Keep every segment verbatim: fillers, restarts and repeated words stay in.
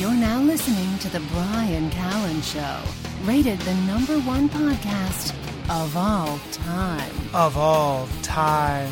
You're now listening to The Brian Callen Show, rated the number one podcast of all time. Of all time.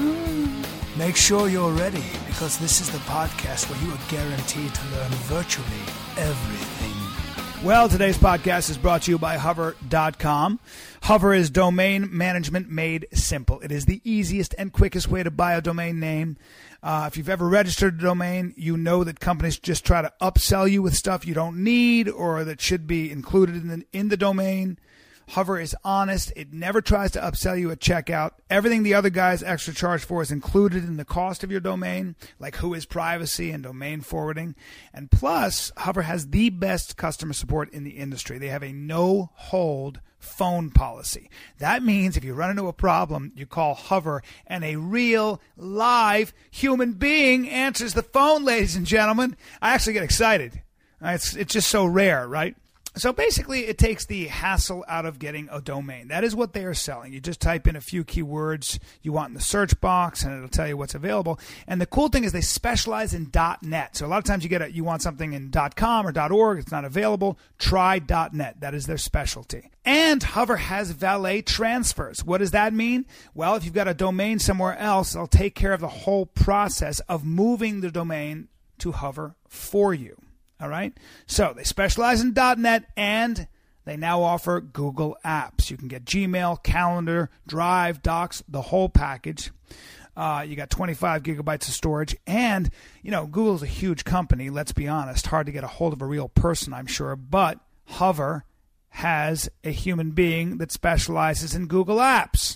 Oh. Make sure you're ready, because this is the podcast where you are guaranteed to learn virtually everything. Well, today's podcast is brought to you by Hover dot com. Hover is domain management made simple. It is the easiest and quickest way to buy a domain name. Uh, if you've ever registered a domain, you know that companies just try to upsell you with stuff you don't need or that should be included in the, in the domain. Hover is honest. It never tries to upsell you at checkout. Everything the other guys extra charge for is included in the cost of your domain, like who is privacy and domain forwarding. And plus, Hover has the best customer support in the industry. They have a no-hold phone policy. That means if you run into a problem, you call Hover, and a real, live human being answers the phone, ladies and gentlemen. I actually get excited. It's, it's just so rare, right? So basically, it takes the hassle out of getting a domain. That is what they are selling. You just type in a few keywords you want in the search box, and it'll tell you what's available. And the cool thing is they specialize in .net. So a lot of times you get a, you want something in .com or .org. It's not available. Try .net. That is their specialty. And Hover has valet transfers. What does that mean? Well, if you've got a domain somewhere else, they'll take care of the whole process of moving the domain to Hover for you. All right. So they specialize in .net, and they now offer Google Apps. You can get Gmail, Calendar, Drive, Docs, the whole package. Uh, you got twenty-five gigabytes of storage. And, you know, Google's a huge company. Let's be honest. Hard to get a hold of a real person, I'm sure. But Hover has a human being that specializes in Google Apps.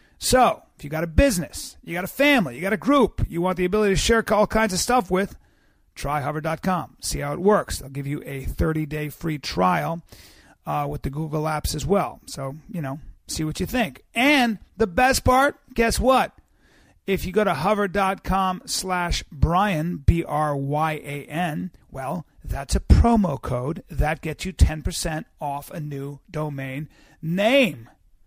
So if you got a business, you got a family, you got a group, you want the ability to share all kinds of stuff with, try Hover dot com. See how it works. They'll give you a thirty-day free trial uh, with the Google Apps as well. So, you know, see what you think. And the best part, guess what? If you go to Hover dot com slash Brian, B R Y A N, well, that's a promo code. That gets you ten percent off a new domain name.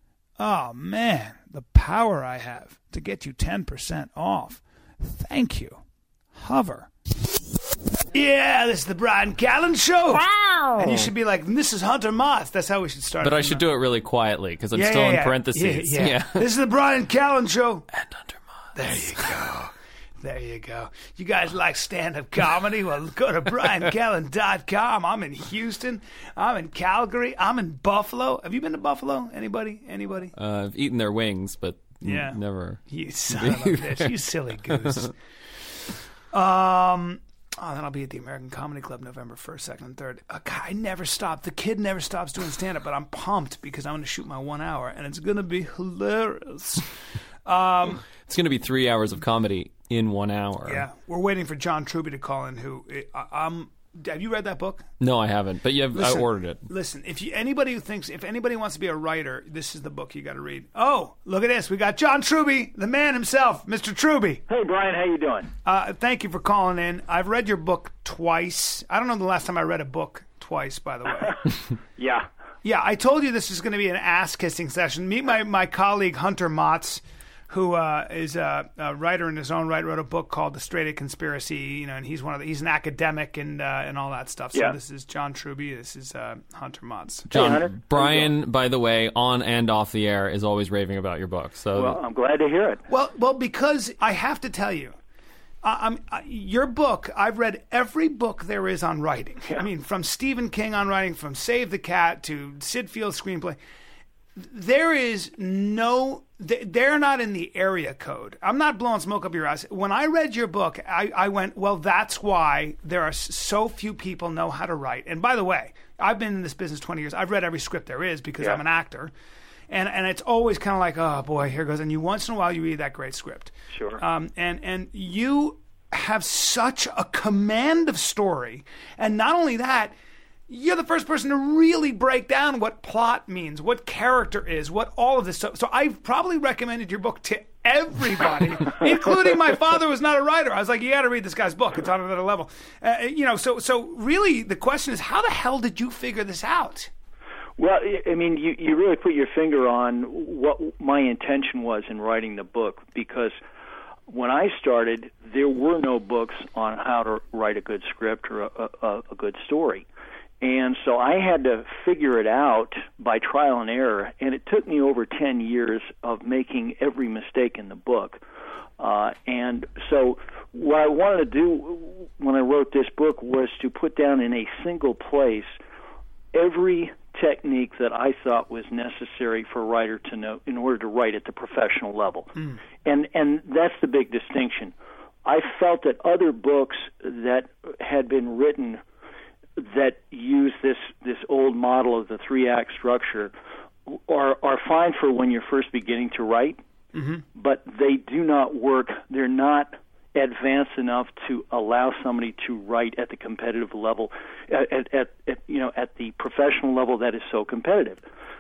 Oh, man, the power I have to get you ten percent off. Thank you, Hover. Yeah, this is the Brian Callen Show. Wow. And you should be like, this is Hunter Moss. That's how we should start. But I should do it really quietly because I'm yeah, still yeah, in yeah. parentheses. Yeah, yeah. yeah. This is the Brian Callen Show. And Hunter Moss. There you go. There you go. You guys like stand-up comedy? Well, go to Brian Callen dot com. I'm in Houston. I'm in Calgary. I'm in Buffalo. Have you been to Buffalo? Anybody? Anybody? Uh, I've eaten their wings, but yeah. n- never. You son of a bitch. You silly goose. Um... Oh, then I'll be at the American Comedy Club November first, second, and third. Uh, God, I never stop. The kid never stops doing stand-up, but I'm pumped because I'm going to shoot my one hour, and it's going to be hilarious. Um, it's going to be three hours of comedy in one hour. Yeah. We're waiting for John Truby to call in, who I, I'm... Have you read that book? No, I haven't, but you have, listen, I ordered it. Listen, if you, anybody who thinks, if anybody wants to be a writer, this is the book you got to read. Oh, look at this. We got John Truby, the man himself, Mister Truby. Hey, Brian, how you doing? Uh, thank you for calling in. I've read your book twice. I don't know the last time I read a book twice, by the way. Yeah. Yeah, I told you this is going to be an ass-kissing session. Meet my, my colleague, Hunter Motz, who uh, is a, a writer in his own right, wrote a book called The Straight A Conspiracy, you know, and he's one of the, he's an academic and uh, and all that stuff. So yeah. This is John Truby. This is uh, Hunter Motz. John, hey, Hunter. Brian, by the way, on and off the air, is always raving about your book. So, well, I'm glad to hear it. Well, well, because I have to tell you, uh, I'm, uh, your book, I've read every book there is on writing. Yeah. I mean, from Stephen King on writing, from Save the Cat to Sid Field's screenplay. There is no, they're not in the area code. I'm not blowing smoke up your ass. When I read your book, I, I went, well, that's why there are so few people know how to write. And by the way, I've been in this business twenty years. I've read every script there is because yeah. I'm an actor. And and it's always kind of like, oh, boy, here goes. And you once in a while, you read that great script. Sure. Um, and, and you have such a command of story. And not only that, you're the first person to really break down what plot means, what character is, what all of this stuff. So I've probably recommended your book to everybody, including my father, who's not a writer. I was like, you got to read this guy's book. It's on another level. Uh, you know, so so really the question is, how the hell did you figure this out? Well, I mean, you, you really put your finger on what my intention was in writing the book, because when I started, there were no books on how to write a good script or a, a, a good story. And so I had to figure it out by trial and error, and it took me over ten years of making every mistake in the book. Uh, and so what I wanted to do when I wrote this book was to put down in a single place every technique that I thought was necessary for a writer to know in order to write at the professional level. Mm. And and that's the big distinction. I felt that other books that had been written that use this, this old model of the three-act structure are, are fine for when you're first beginning to write, mm-hmm. but they do not work. They're not advanced enough to allow somebody to write at the competitive level, at, at, at, at you know at the professional level that is so competitive.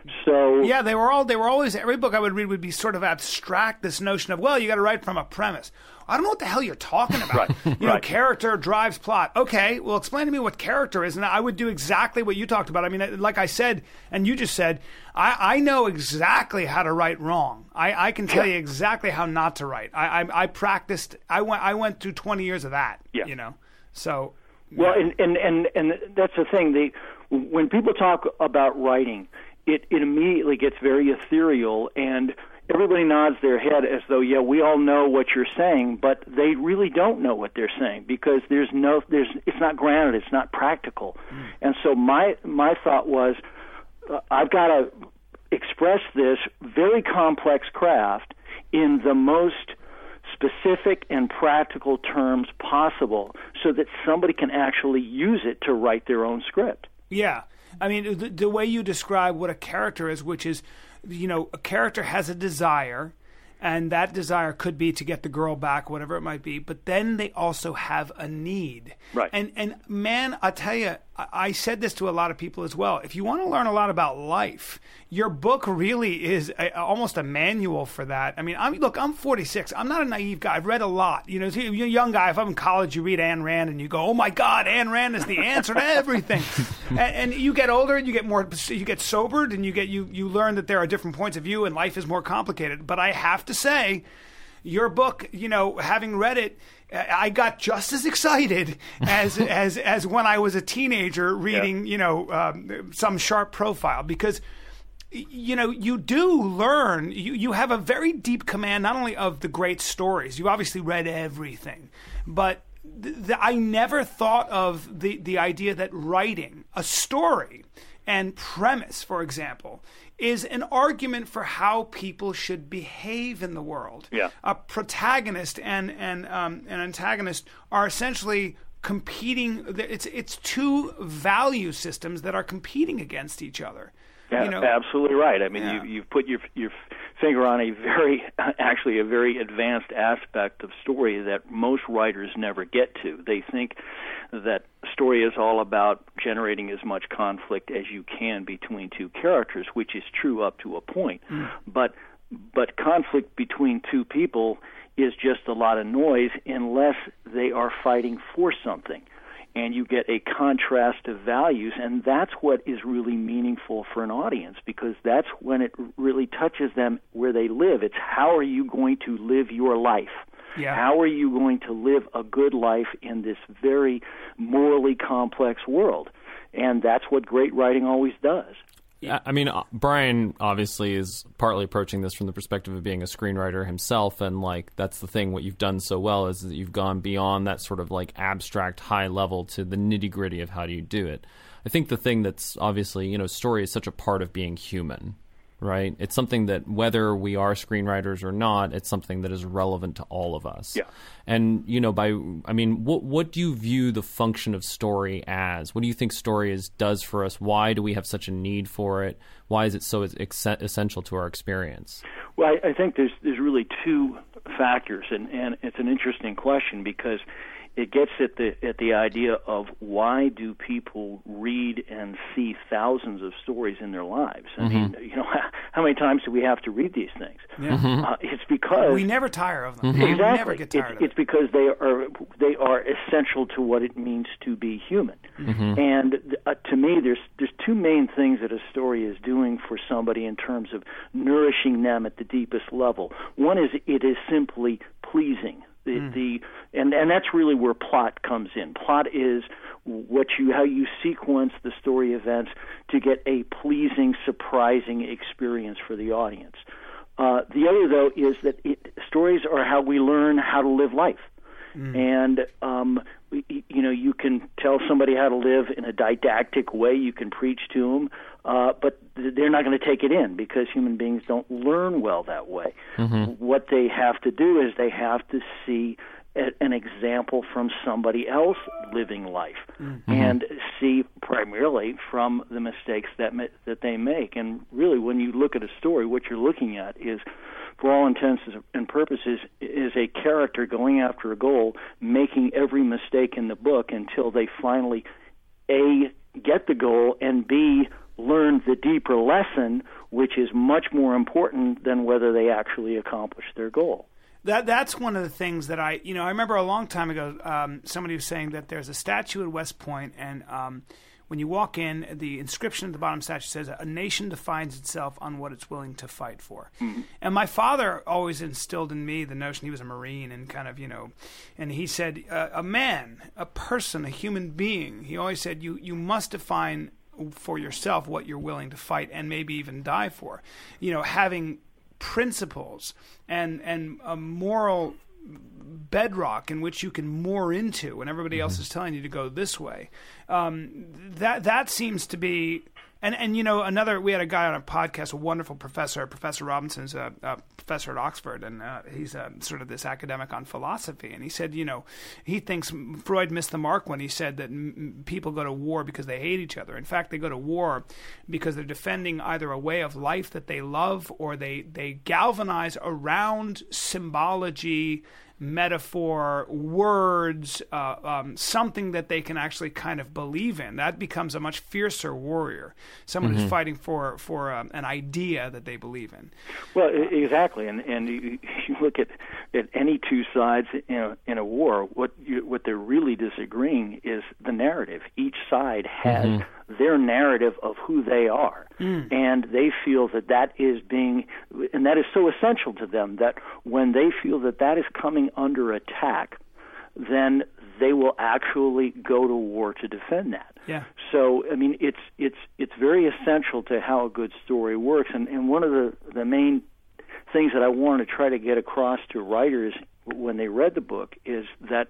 So yeah, they were all they were always every book I would read would be sort of abstract. This notion of well, you got to write from a premise. I don't know what the hell you're talking about. Right. You know, right. Character drives plot. Okay, well, explain to me what character is, and I would do exactly what you talked about. I mean, like I said, and you just said, I, I know exactly how to write wrong. I, I can tell yeah. you exactly how not to write. I, I, I practiced. I went. I went through twenty years of that. Yeah. You know, so. Well, yeah. and, and, and, and that's the thing. They, when people talk about writing, it, it immediately gets very ethereal, and everybody nods their head as though, yeah, we all know what you're saying, but they really don't know what they're saying because there's no, there's, it's not grounded, it's not practical. Mm. And so my my thought was, uh, I've got to express this very complex craft in the most specific and practical terms possible so that somebody can actually use it to write their own script. Yeah. I mean, the, the way you describe what a character is, which is, you know, a character has a desire, and that desire could be to get the girl back, whatever it might be, but then they also have a need. Right. And, and man, I tell you, I, I said this to a lot of people as well. If you want to learn a lot about life, your book really is a, almost a manual for that. I mean, I'm, look, I'm forty-six. I'm not a naive guy. I've read a lot. You know, you're a young guy. If I'm in college, you read Ayn Rand, and you go, oh, my God, Ayn Rand is the answer to everything. and, and you get older, and you get more, you get sobered, and you get you you learn that there are different points of view, and life is more complicated. But I have to say, your book, you know, having read it, I got just as excited as as as when I was a teenager reading, yeah. you know, um, some sharp profile, because, you know, you do learn, you, you have a very deep command not only of the great stories, you obviously read everything, but th- th- I never thought of the, the idea that writing a story and premise, for example, is an argument for how people should behave in the world. Yeah. A protagonist and and um, an antagonist are essentially competing. It's it's two value systems that are competing against each other. Yeah, you know? Absolutely right. I mean, yeah. you, you've put your your finger on a very, actually a very advanced aspect of story that most writers never get to. They think that story is all about generating as much conflict as you can between two characters, which is true up to a point. Mm. But but conflict between two people is just a lot of noise unless they are fighting for something. And you get a contrast of values, and that's what is really meaningful for an audience, because that's when it really touches them where they live. It's how are you going to live your life? Yeah. How are you going to live a good life in this very morally complex world? And that's what great writing always does. Yeah, I mean, Brian obviously is partly approaching this from the perspective of being a screenwriter himself, and like that's the thing. What you've done so well is that you've gone beyond that sort of like abstract high level to the nitty gritty of how do you do it. I think the thing that's obviously, you know, story is such a part of being human, right? It's something that whether we are screenwriters or not, it's something that is relevant to all of us. Yeah. And, you know, by, I mean, what what do you view the function of story as? What do you think story is does for us? Why do we have such a need for it? Why is it so ex- essential to our experience? Well, I, I think there's there's really two factors, and, and it's an interesting question because it gets at the at the idea of why do people read and see thousands of stories in their lives? I Mm-hmm. mean, you know, how, how many times do we have to read these things? Yeah. Mm-hmm. Uh, it's because we never tire of them. Mm-hmm. We exactly. never get tired it's, of it. it's because they are they are essential to what it means to be human. Mm-hmm. And uh, to me, there's there's two main things that a story is doing for somebody in terms of nourishing them at the deepest level. One is it is simply pleasing. The, mm. the and and that's really where plot comes in. Plot is what you how you sequence the story events to get a pleasing, surprising experience for the audience. Uh, the other, though, is that it, stories are how we learn how to live life. Mm. And, um, you know, you can tell somebody how to live in a didactic way. You can preach to them, uh, but they're not going to take it in because human beings don't learn well that way. Mm-hmm. What they have to do is they have to see a, an example from somebody else living life mm-hmm. and see primarily from the mistakes that that they make. And really, when you look at a story, what you're looking at is, for all intents and purposes, is a character going after a goal, making every mistake in the book until they finally, A, get the goal, and B, learn the deeper lesson, which is much more important than whether they actually accomplish their goal. That That's one of the things that I, you know, I remember a long time ago, um, somebody was saying that there's a statue at West Point, and um, when you walk in, the inscription at the bottom of the statue says, "A nation defines itself on what it's willing to fight for." Mm-hmm. And my father always instilled in me the notion, he was a Marine, and kind of, you know, and he said, uh, a man, a person, a human being, he always said, you, you must define for yourself what you're willing to fight and maybe even die for. You know, having principles and, and a moral bedrock in which you can moor into when everybody else is telling you to go this way. Um, that that seems to be, and, and you know, another, we had a guy on a podcast, a wonderful professor, Professor Robinson's a, a professor at Oxford, and uh, he's a, sort of this academic on philosophy, and he said, you know, he thinks Freud missed the mark when he said that m- people go to war because they hate each other. In fact, they go to war because they're defending either a way of life that they love, or they, they galvanize around symbology, metaphor, words, uh, um, something that they can actually kind of believe in. That becomes a much fiercer warrior, someone mm-hmm. who's fighting for for um, an idea that they believe in. Well, exactly, and and you, you look at, at any two sides in a, in a war. What you, what they're really disagreeing is the narrative. Each side has mm-hmm. their narrative of who they are, mm. and they feel that that is being, and that is so essential to them that when they feel that that is coming under attack, then they will actually go to war to defend that. Yeah. So, I mean, it's it's it's very essential to how a good story works. And, and one of the, the main things that I want to try to get across to writers when they read the book is that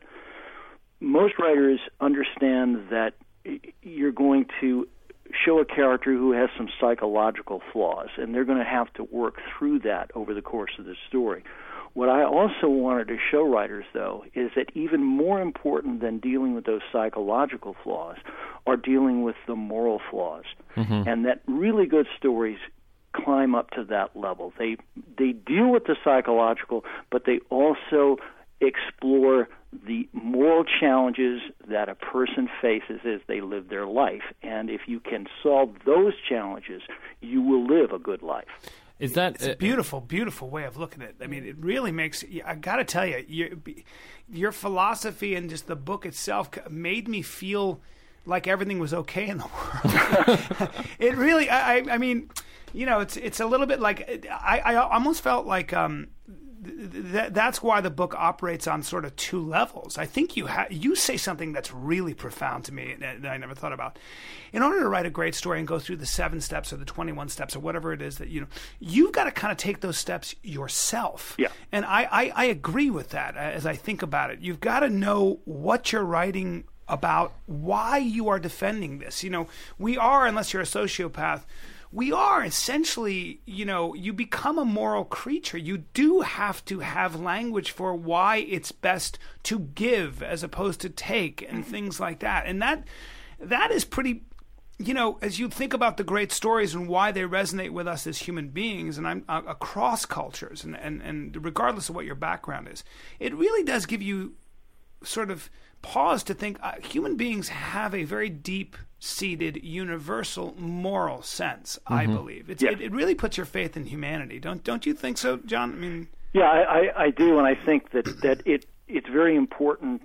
most writers understand that you're going to show a character who has some psychological flaws, and they're going to have to work through that over the course of the story. What I also wanted to show writers, though, is that even more important than dealing with those psychological flaws are dealing with the moral flaws, mm-hmm. and that really good stories climb up to that level. They they deal with the psychological, but they also explore the moral challenges that a person faces as they live their life. And if you can solve those challenges, you will live a good life. Is that it's a beautiful, beautiful way of looking at it. I mean, it really makes. I got to tell you, your, your philosophy and just the book itself made me feel like everything was okay in the world. It really. I, I mean, you know, it's it's a little bit like I, I almost felt like. Um, Th- that's why the book operates on sort of two levels. I think you ha- you say something that's really profound to me that I never thought about. In order to write a great story and go through the seven steps or the twenty-one steps or whatever it is that, you know, you've got to kind of take those steps yourself. Yeah. And I, I, I agree with that as I think about it. You've got to know what you're writing about, why you are defending this. You know, we are, unless you're a sociopath, we are essentially, you know, you become a moral creature. You do have to have language for why it's best to give as opposed to take and things like that. And that that is pretty, you know, as you think about the great stories and why they resonate with us as human beings, and I'm uh, across cultures and, and, and regardless of what your background is, it really does give you sort of pause to think uh, human beings have a very deep-seated, universal moral sense. Mm-hmm. I believe it's, yeah. it, it really puts your faith in humanity. Don't don't you think so, John? I mean, yeah, I, I, I do, and I think that that it it's very important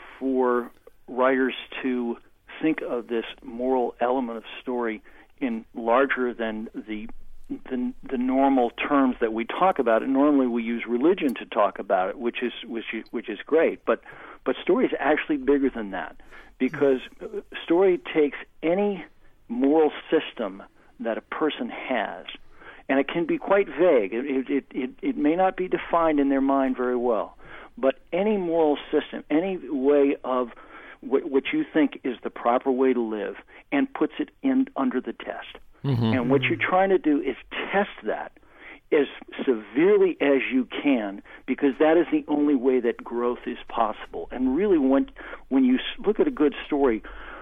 for writers to think of this moral element of story in larger than the the the normal terms that we talk about it. Normally, we use religion to talk about it, which is which is, which is great. But but story is actually bigger than that, because story takes any moral system that a person has, and it can be quite vague. It it it, it may not be defined in their mind very well, but any moral system, any way of what you think is the proper way to live, and puts it in under the test. Mm-hmm. And what you're trying to do is test that as severely as you can, because that is the only way that growth is possible. And really, when when you look at a good story,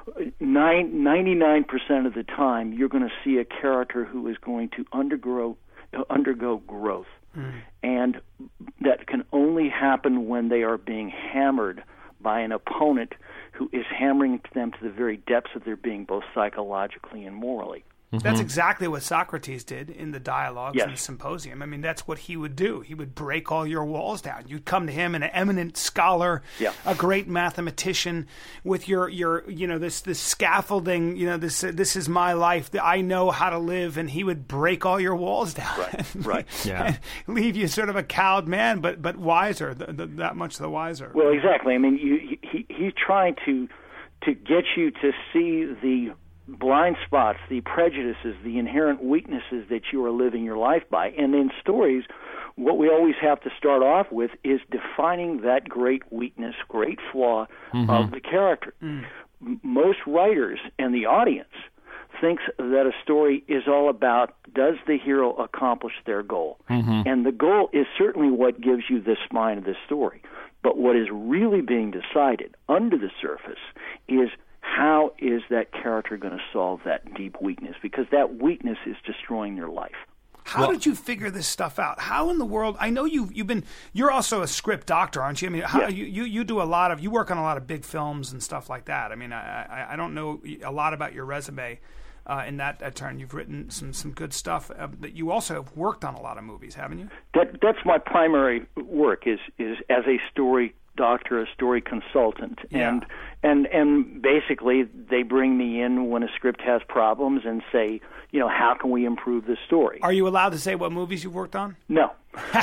nine, ninety-nine percent of the time, you're going to see a character who is going to undergo undergo growth. Mm. And that can only happen when they are being hammered by an opponent who is hammering them to the very depths of their being, both psychologically and morally. Mm-hmm. That's exactly what Socrates did in the dialogues yes. and the symposium. I mean, that's what he would do. He would break all your walls down. You'd come to him, an eminent scholar, yeah. a great mathematician, with your, your you know, this this scaffolding, you know, this uh, this is my life. I know how to live, and he would break all your walls down. Right, and, right. Yeah. and leave you sort of a cowed man, but but wiser, the, the, that much the wiser. Well, exactly. I mean, you, he he's trying to to get you to see the blind spots, the prejudices, the inherent weaknesses that you are living your life by. And in stories, what we always have to start off with is defining that great weakness, great flaw mm-hmm. of the character. Mm. Most writers and the audience thinks that a story is all about, does the hero accomplish their goal? Mm-hmm. And the goal is certainly what gives you the spine of the story. But what is really being decided under the surface is, how is that character going to solve that deep weakness? Because that weakness is destroying their life. How well, did you figure this stuff out? How in the world? I know you've you've been. You're also a script doctor, aren't you? I mean, how, yeah. you, you you do a lot of. You work on a lot of big films and stuff like that. I mean, I I, I don't know a lot about your resume uh, in that, that turn. You've written some some good stuff, uh, but you also have worked on a lot of movies, haven't you? That that's my primary work is is as a story doctor, a story consultant, yeah. and and and basically they bring me in when a script has problems and say, you know, how can we improve the story? Are you allowed to say what movies you've worked on? No.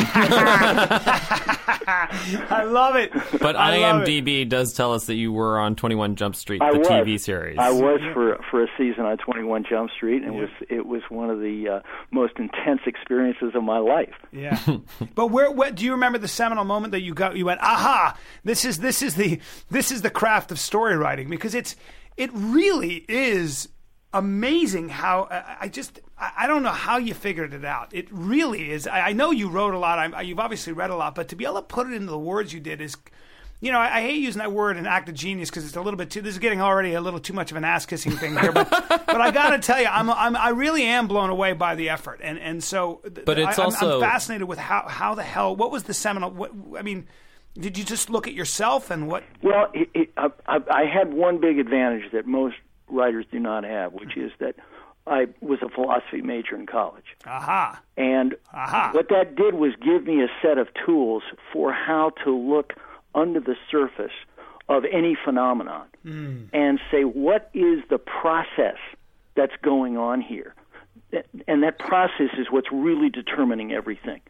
I love it. But I IMDb does tell us that you were on twenty-one Jump Street, I the was. T V series. I was for for a season on twenty-one Jump Street, and yeah. it was it was one of the uh, most intense experiences of my life. Yeah. But where, where do you remember the seminal moment that you got? You went, aha! This is this is the this is the craft of story writing, because it's it really is amazing how uh, I just I, I don't know how you figured it out. It really is. I, I know you wrote a lot. I, you've obviously read a lot, but to be able to put it into the words you did is, you know, I, I hate using that word, an act of genius, because it's a little bit too. This is getting already a little too much of an ass kissing thing here. But but I got to tell you, I'm, I'm I really am blown away by the effort, and and so. But it's I, also I'm, I'm fascinated with how how the hell. What was the seminal? What, I mean. Did you just look at yourself and what? Well, it, it, I, I had one big advantage that most writers do not have, which is that I was a philosophy major in college. Aha. And Aha. what that did was give me a set of tools for how to look under the surface of any phenomenon mm. and say, what is the process that's going on here? And that process is what's really determining everything.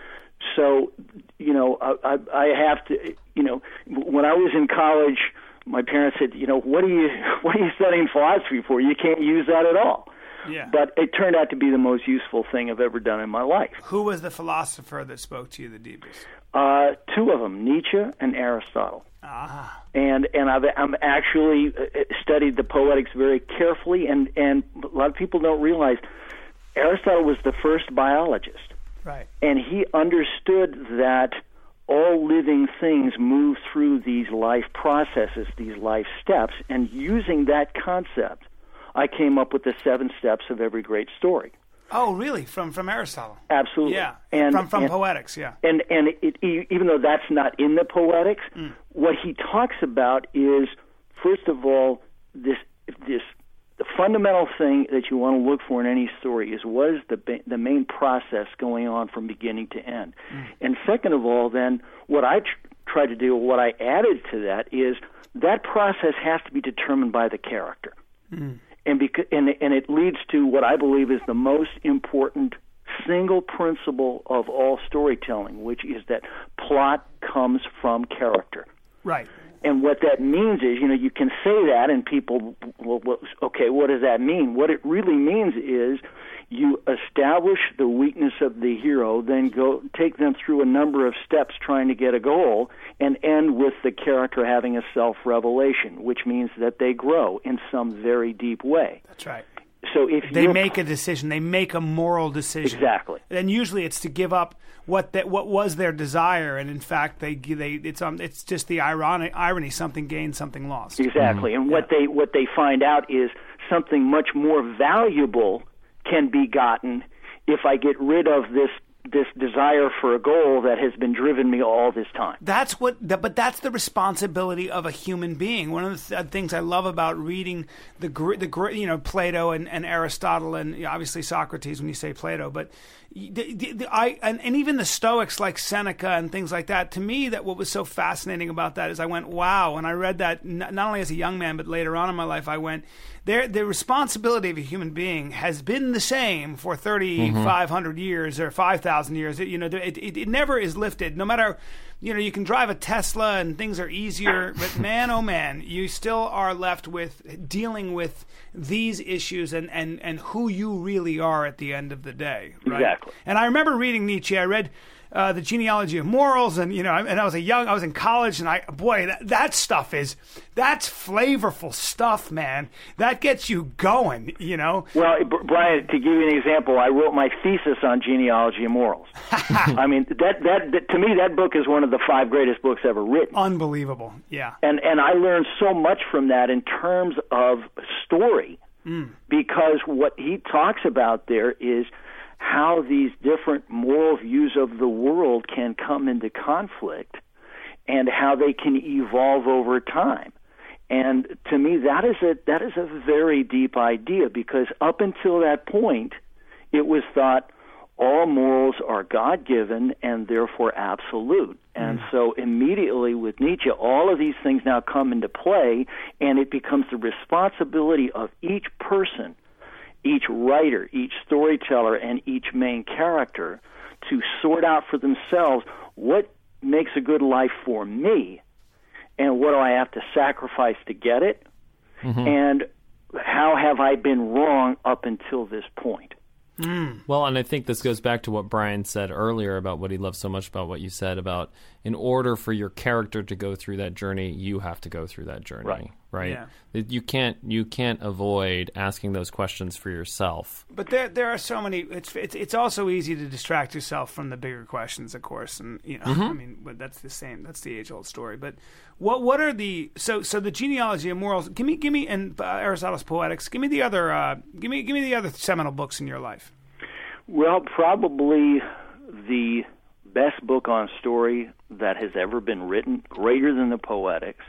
So, you know, I, I have to, you know, when I was in college, my parents said, you know, what are you, what are you studying philosophy for? You can't use that at all. Yeah. But it turned out to be the most useful thing I've ever done in my life. Who was the philosopher that spoke to you the deepest? Uh, two of them, Nietzsche and Aristotle. Ah. And and I've I'm actually studied the Poetics very carefully, and, and a lot of people don't realize Aristotle was the first biologist. Right. And he understood that all living things move through these life processes, these life steps, and using that concept, I came up with the seven steps of every great story. Oh, really? From from Aristotle? Absolutely. Yeah. And, from from and, Poetics, yeah. And and it, it, even though that's not in the Poetics, mm. what he talks about is, first of all, this this. The fundamental thing that you want to look for in any story is what is the the main process going on from beginning to end. Mm. And second of all, then, what I tr- try to do, what I added to that is that process has to be determined by the character. Mm. And, beca- and, and it leads to what I believe is the most important single principle of all storytelling, which is that plot comes from character. Right. And what that means is, you know, you can say that and people, well, well, okay, what does that mean? What it really means is you establish the weakness of the hero, then go take them through a number of steps trying to get a goal, and end with the character having a self-revelation, which means that they grow in some very deep way. That's right. So if they make a decision, they make a moral decision. Exactly. And usually it's to give up what that what was their desire, and in fact they they it's um it's just the ironic irony, something gained, something lost. Exactly. Mm-hmm. And what yeah. they what they find out is something much more valuable can be gotten if I get rid of this this desire for a goal that has been driven me all this time. That's what, but that's the responsibility of a human being. One of the th- things I love about reading the the you know Plato and, and Aristotle and you know, obviously Socrates when you say Plato, but the, the, the, I and, and even the Stoics like Seneca and things like that. To me, that what was so fascinating about that is I went, wow, and I read that not, not only as a young man but later on in my life. I went, there the responsibility of a human being has been the same for thirty-five hundred mm-hmm. years or five thousand years. It, you know, it, it it never is lifted. No matter, you know, you can drive a Tesla and things are easier, but man, oh man, you still are left with dealing with these issues and, and, and who you really are at the end of the day. Right? Exactly. And I remember reading Nietzsche. I read uh, The Genealogy of Morals, and you know, and I was a young, I was in college, and I, boy, that, that stuff is, that's flavorful stuff, man. That gets you going, you know. Well, Brian, to give you an example, I wrote my thesis on Genealogy of Morals. I mean, that, that that to me, that book is one of the five greatest books ever written. Unbelievable, yeah. And and I learned so much from that in terms of story, mm. because what he talks about there is how these different moral views of the world can come into conflict and how they can evolve over time. And to me, that is a that is a very deep idea, because up until that point, it was thought all morals are God-given and therefore absolute. And mm. so immediately with Nietzsche, all of these things now come into play, and it becomes the responsibility of each person, each writer, each storyteller, and each main character to sort out for themselves what makes a good life for me, and what do I have to sacrifice to get it, mm-hmm. and how have I been wrong up until this point. Mm. Well, and I think this goes back to what Brian said earlier about what he loves so much about what you said about in order for your character to go through that journey, you have to go through that journey, right? right? Yeah. You can't you can't avoid asking those questions for yourself. But there there are so many. It's it's it's also easy to distract yourself from the bigger questions, of course, and you know, mm-hmm. I mean, but that's the same. That's the age old story. But what what are the so so the Genealogy of Morals? Give me give me and uh, Aristotle's Poetics. Give me the other uh, give me give me the other seminal books in your life. Well, probably the best book on story that has ever been written, greater than the Poetics,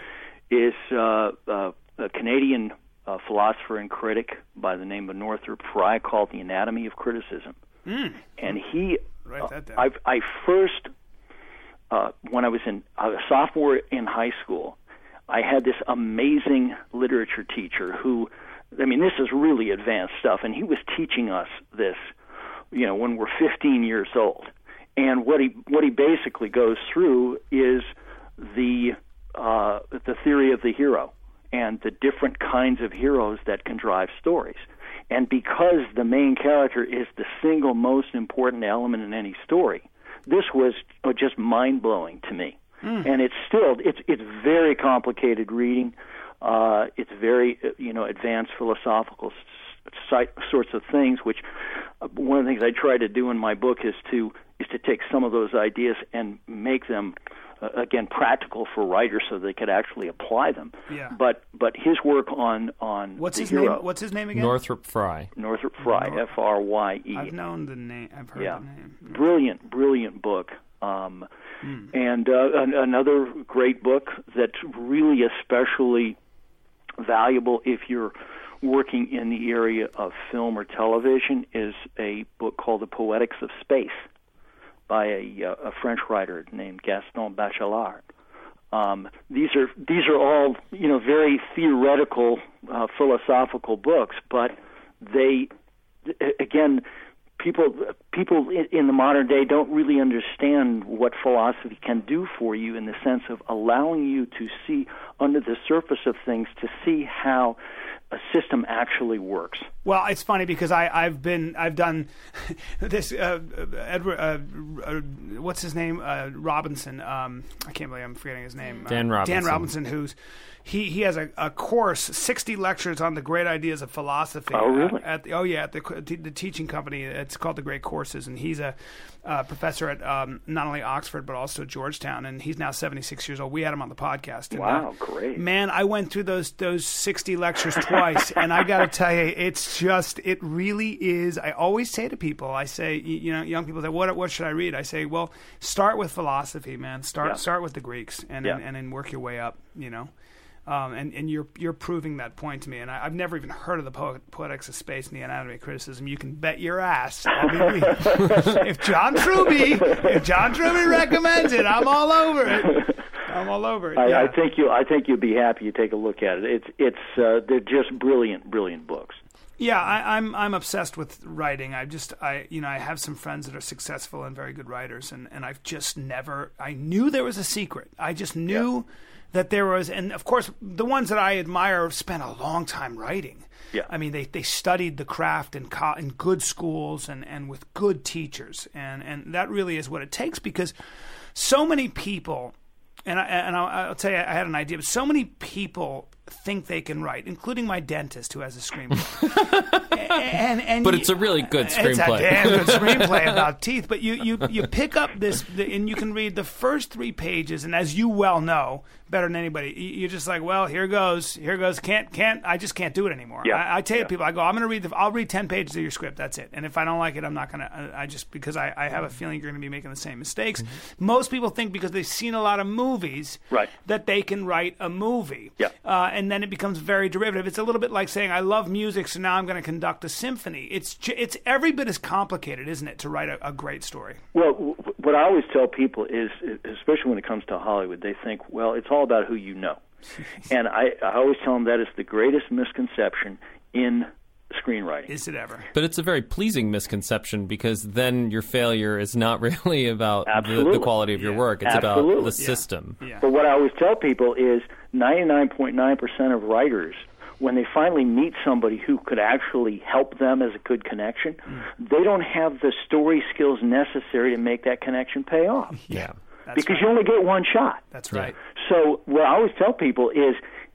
is uh, uh, a Canadian uh, philosopher and critic by the name of Northrop Frye called The Anatomy of Criticism. Mm. And he, Write that down. Uh, I, I first, uh, when I was in I was a sophomore in high school, I had this amazing literature teacher who, I mean, this is really advanced stuff, and he was teaching us this, you know, when we're fifteen years old. And what he what he basically goes through is the uh, the theory of the hero and the different kinds of heroes that can drive stories. And because the main character is the single most important element in any story, this was just mind-blowing to me. Mm. And it's still it's it's very complicated reading. Uh, it's very you know advanced philosophical site, sorts of things. Which uh, one of the things I try to do in my book is to is to take some of those ideas and make them uh, again practical for writers so they could actually apply them. Yeah. But but his work on on what's the his hero, name? What's his name again? Northrop Frye. Northrop Frye, F R Y E. I've known the name. I've heard yeah. the name. Brilliant, brilliant book. Um, mm. And uh, an, another great book that's really especially valuable if you're working in the area of film or television is a book called The Poetics of Space by a, a French writer named Gaston Bachelard. Um, these are these are all you know very theoretical, uh, philosophical books, but they again people people in the modern day don't really understand what philosophy can do for you in the sense of allowing you to see under the surface of things, to see how a system actually works. Well, it's funny because I, I've been I've done this. Uh, Edward, uh, uh, what's his name? Uh, Robinson. Um, I can't believe I'm forgetting his name. Dan uh, Robinson. Dan Robinson, who's he he has a, a course, sixty lectures on the great ideas of philosophy. Oh, really? At, at the, oh, yeah, at the the teaching company. It's called the Great Courses, and he's a uh, professor at um, not only Oxford but also Georgetown, and he's now seventy-six years old. We had him on the podcast. And, wow, uh, great! Man, I went through those those sixty lectures twice, and I got to tell you, it's just it really is. I always say to people, I say, you, you know, young people say, "What what should I read?" I say, "Well, start with philosophy, man. Start yeah. start with the Greeks, and yeah. and, and then work your way up." You know. Um, and, and you're you're proving that point to me, and I, I've never even heard of the po- Poetics of Space and the Anatomy of Criticism. You can bet your ass I'll be reading. If John Truby, if John Truby recommends it, I'm all over it. I'm all over it. I, yeah. I think you I think you'll be happy you take a look at it. It's it's uh, they're just brilliant, brilliant books. Yeah, I, I'm I'm obsessed with writing. I just I you know I have some friends that are successful and very good writers, and, and I've just never I knew there was a secret. I just knew. Yeah. That there was, and of course, the ones that I admire have spent a long time writing. Yeah. I mean, they, they studied the craft in, co- in good schools and, and with good teachers, and, and that really is what it takes, because so many people, and I, and I'll, I'll tell you, I had an idea, but so many people think they can write, including my dentist who has a screenplay. and, and but you, it's a really good screenplay. It's a damn good screenplay about teeth. But you, you, you pick up this, and you can read the first three pages, and as you well know, better than anybody, you're just like, well, here goes, here goes. Can't, can't. I just can't do it anymore. Yeah. I, I tell yeah. people, I go, I'm going to read the, I'll read ten pages of your script. That's it. And if I don't like it, I'm not going to. I just because I, I have a feeling you're going to be making the same mistakes. Mm-hmm. Most people think because they've seen a lot of movies, right. that they can write a movie. Yeah. Uh, and then it becomes very derivative. It's a little bit like saying, I love music, so now I'm going to conduct a symphony. It's it's every bit as complicated, isn't it, to write a, a great story? Well, w- what I always tell people is, especially when it comes to Hollywood, they think, well, it's all about who you know. And I, I always tell them that is the greatest misconception in screenwriting. Is it ever? But it's a very pleasing misconception, because then your failure is not really about the, the quality of your yeah. work. It's Absolutely. about the yeah. system. Yeah. But what I always tell people is ninety-nine point nine percent of writers, when they finally meet somebody who could actually help them as a good connection, mm. they don't have the story skills necessary to make that connection pay off. Yeah. That's because right. you only get one shot. That's right. So what I always tell people is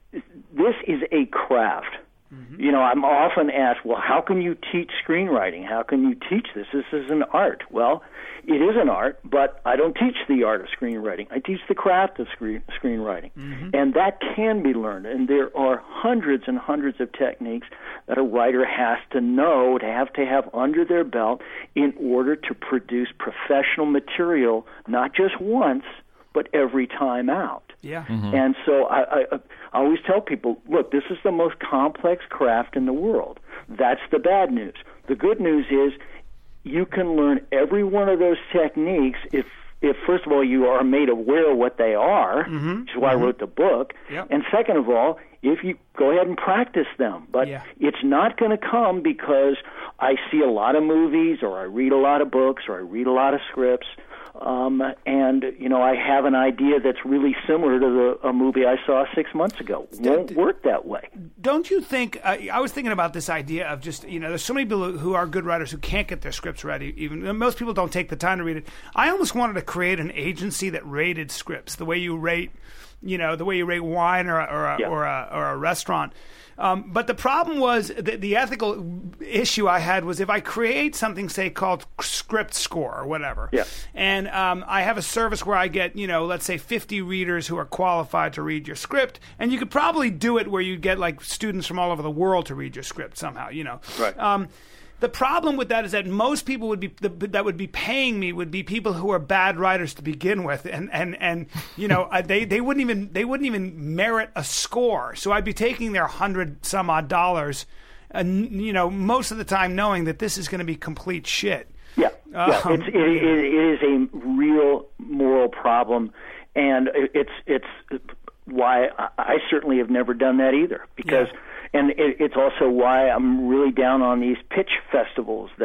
this is a craft. Mm-hmm. You know, I'm often asked, well, how can you teach screenwriting? How can you teach this? This is an art. Well, it is an art, but I don't teach the art of screenwriting. I teach the craft of screen, screenwriting. Mm-hmm. And that can be learned. And there are hundreds and hundreds of techniques that a writer has to know, to have to have under their belt in order to produce professional material, not just once, but every time out. Yeah. Mm-hmm. And so I, I, I always tell people, look, this is the most complex craft in the world. That's the bad news. The good news is you can learn every one of those techniques if, if first of all, you are made aware of what they are, mm-hmm. which is why mm-hmm. I wrote the book. Yep. And second of all, if you go ahead and practice them. But yeah. it's not going to come because I see a lot of movies or I read a lot of books or I read a lot of scripts. Um, and, you know, I have an idea that's really similar to the, a movie I saw six months ago. It won't work that way. Don't you think, uh, I was thinking about this idea of just, you know, there's so many people who are good writers who can't get their scripts ready. Even most people don't take the time to read it. I almost wanted to create an agency that rated scripts, the way you rate, you know, the way you rate wine or, or, a, yeah. or, a, or a restaurant. Um, but the problem was, the, the ethical issue I had was if I create something, say, called Script Score or whatever, yeah. and um, I have a service where I get, you know, let's say fifty readers who are qualified to read your script, and you could probably do it where you get, like, students from all over the world to read your script somehow, you know. Right. Um, the problem with that is that most people would be the, that would be paying me would be people who are bad writers to begin with, and and, and you know they, they wouldn't even they wouldn't even merit a score. So I'd be taking their hundred some odd dollars, and you know most of the time knowing that this is going to be complete shit. Yeah, yeah. Um, it's, it, it, it is a real moral problem, and it's it's why I certainly have never done that either, because. Yeah. And it, it's also why I'm really down on these pitch festivals that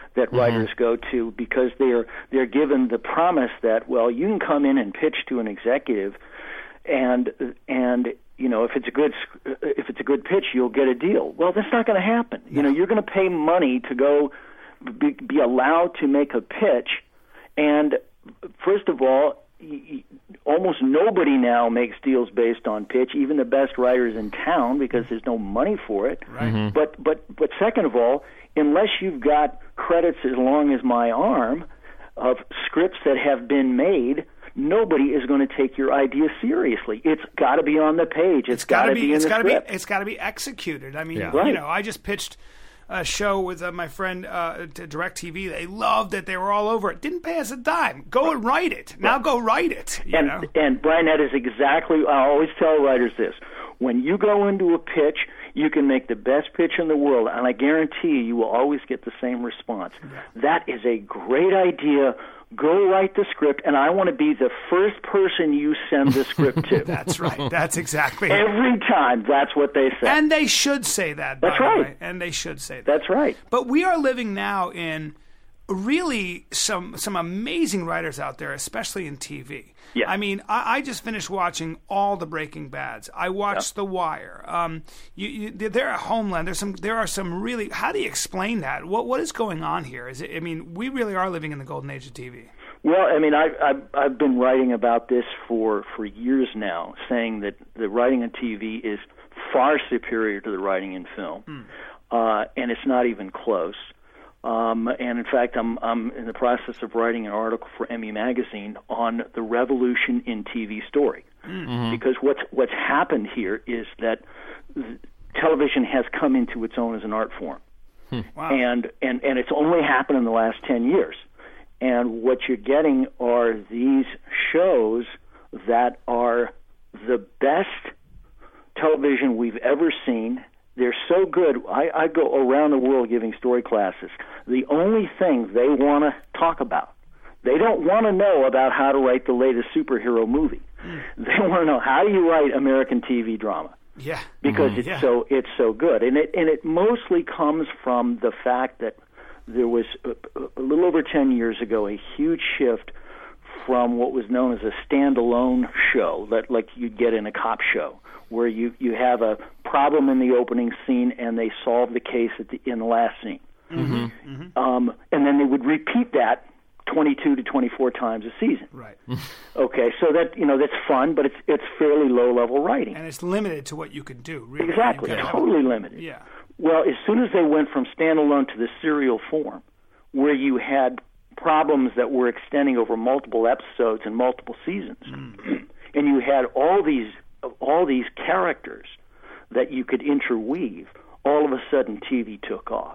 that mm-hmm. writers go to because they're they're given the promise that, well, you can come in and pitch to an executive, and and you know if it's a good if it's a good pitch, you'll get a deal. Well, that's not going to happen. You know, you're going to pay money to go be, be allowed to make a pitch, and first of all, almost nobody now makes deals based on pitch, even the best writers in town, because there's no money for it. Right. Mm-hmm. But but but second of all, unless you've got credits as long as my arm of scripts that have been made, nobody is going to take your idea seriously. It's got to be on the page. It's, it's got to be, be. in It's the got to be. script. It's got to be executed. I mean, Yeah. you Right. know, I just pitched a show with uh, my friend uh, to DirecTV. They loved it. They were all over it. Didn't pay us a dime. Go and write it. Now go write it. You and know? and Brian, that is exactly. I always tell writers this: when you go into a pitch, you can make the best pitch in the world, and I guarantee you, you will always get the same response. Yeah. That is a great idea. Go write the script, and I want to be the first person you send the script to. That's right. That's exactly it. Every time, that's what they say. And they should say that. That's by the right. way. And they should say that. That's right. But we are living now in really some some amazing writers out there, especially in T V. Yeah. I mean, I, I just finished watching all the Breaking Bads. I watched Yep. The Wire. Um, you, you, there are Homeland. There's some. There are some really. How do you explain that? What what is going on here? Is it? I mean, we really are living in the golden age of T V. Well, I mean, I, I've, I've been writing about this for, for years now, saying that the writing on T V is far superior to the writing in film, mm. uh, and it's not even close. Um, and in fact, I'm I'm in the process of writing an article for Emmy Magazine on the revolution in T V story, mm-hmm. because what's what's happened here is that television has come into its own as an art form, hmm. wow. and and and it's only happened in the last ten years. And what you're getting are these shows that are the best television we've ever seen. They're so good. I, I go around the world giving story classes. The only thing they want to talk about, they don't want to know about how to write the latest superhero movie. Mm. They want to know, how do you write American T V drama? Yeah, because mm-hmm. it's yeah. so it's so good, and it and it mostly comes from the fact that there was a, a little over ten years ago a huge shift from what was known as a standalone show, that like you'd get in a cop show, where you, you have a problem in the opening scene and they solve the case at the, in the last scene. Mm-hmm. Mm-hmm. Um, and then they would repeat that twenty-two to twenty-four times a season. Right. Okay, so that, you know, that's fun, but it's it's fairly low-level writing. And it's limited to what you can do, really. Exactly, totally limited. Yeah. Well, as soon as they went from standalone to the serial form, where you had problems that were extending over multiple episodes and multiple seasons, mm. and you had all these all these characters that you could interweave, all of a sudden T V took off.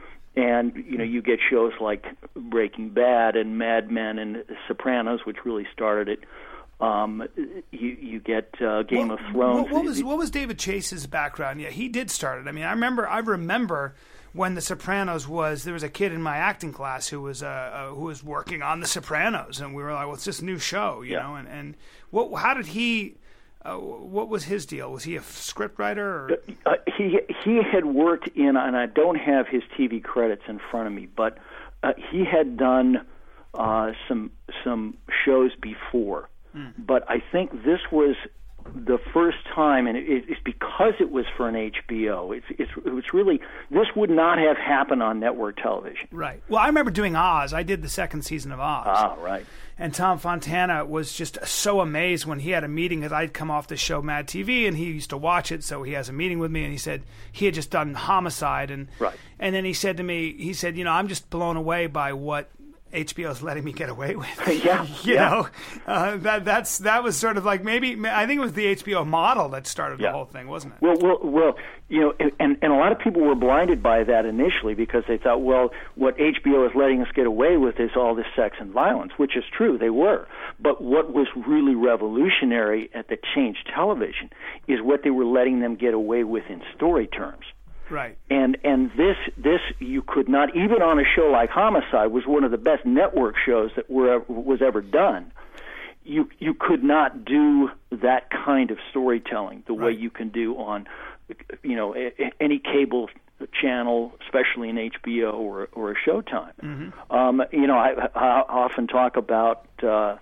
And, you know, you get shows like Breaking Bad and Mad Men and Sopranos, which really started it. Um, you you get uh, Game what, of Thrones. What, what was what was David Chase's background? Yeah, he did start it. I mean, I remember I remember when The Sopranos was, there was a kid in my acting class who was uh, uh, who was working on The Sopranos, and we were like, well, it's this new show, you yeah. know. And and what how did he? Uh, what was his deal? Was he a script writer? Or? Uh, he he had worked in, and I don't have his T V credits in front of me, but uh, he had done uh, some some shows before. Mm. But I think this was the first time, and it, it's because it was for an H B O. It's, it's it was really, this would not have happened on network television. Right. Well, I remember doing Oz. I did the second season of Oz. Ah, right. And Tom Fontana was just so amazed when he had a meeting, because I'd come off the show Mad T V, and he used to watch it, so he has a meeting with me, and he said he had just done Homicide, and right. and then he said to me, he said, you know, I'm just blown away by what H B O's letting me get away with. Yeah, you yeah. know, uh, that that's that was sort of like maybe I think it was the H B O model that started yeah. the whole thing, wasn't it? Well, well, well, you know, and and a lot of people were blinded by that initially because they thought, well, what H B O is letting us get away with is all this sex and violence, which is true, they were. But what was really revolutionary at the changed television is what they were letting them get away with in story terms. Right. And and this this you could not, even on a show like Homicide, was one of the best network shows that were was ever done. You you could not do that kind of storytelling the way right. you can do on, you know, a, any cable channel, especially in H B O or, or a Showtime. Mm-hmm. Um, you know, I, I often talk about uh,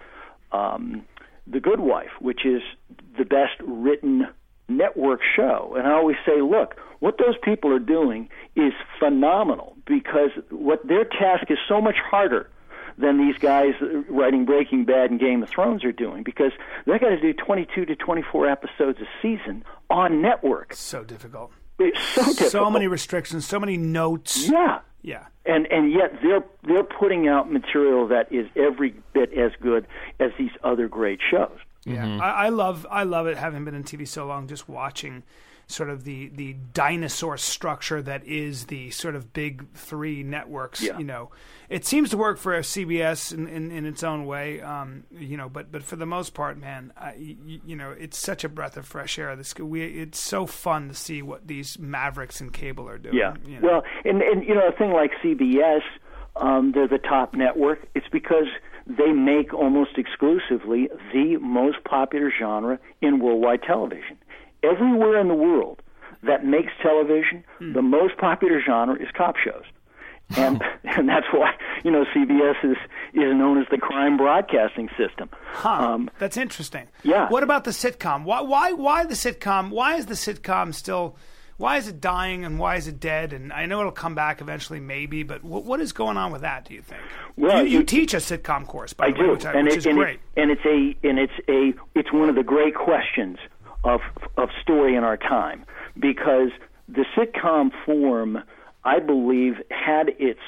um, The Good Wife, which is the best written network show. And I always say, look, what those people are doing is phenomenal, because what their task is so much harder than these guys writing Breaking Bad and Game of Thrones are doing, because they got to do twenty-two to twenty-four episodes a season on network. So difficult. It's so difficult. So many restrictions, so many notes. Yeah. Yeah. And and yet they're they're putting out material that is every bit as good as these other great shows. Yeah. Mm-hmm. I, I love I love it, having been in T V so long, just watching sort of the, the dinosaur structure that is the sort of big three networks. Yeah. You know, it seems to work for C B S in, in, in its own way. Um, you know, but but for the most part, man, I, you, you know, it's such a breath of fresh air. This we it's so fun to see what these mavericks in cable are doing. Yeah. You know? Well, and and you know, a thing like C B S, um, they're the top network. It's because they make almost exclusively the most popular genre in worldwide television. Everywhere in the world that makes television, mm. the most popular genre is cop shows. And and that's why, you know, C B S is, is known as the crime broadcasting system. Huh. Um, that's interesting. Yeah. What about the sitcom? Why why why the sitcom? Why is the sitcom still, why is it dying and why is it dead? And I know it'll come back eventually, maybe, but what, what is going on with that, do you think? Well, you, you it, teach a sitcom course, by I the way, do. which, I, and which it, is and great. It, and it's a and it's a it's one of the great questions of of story in our time, because the sitcom form, I believe, had its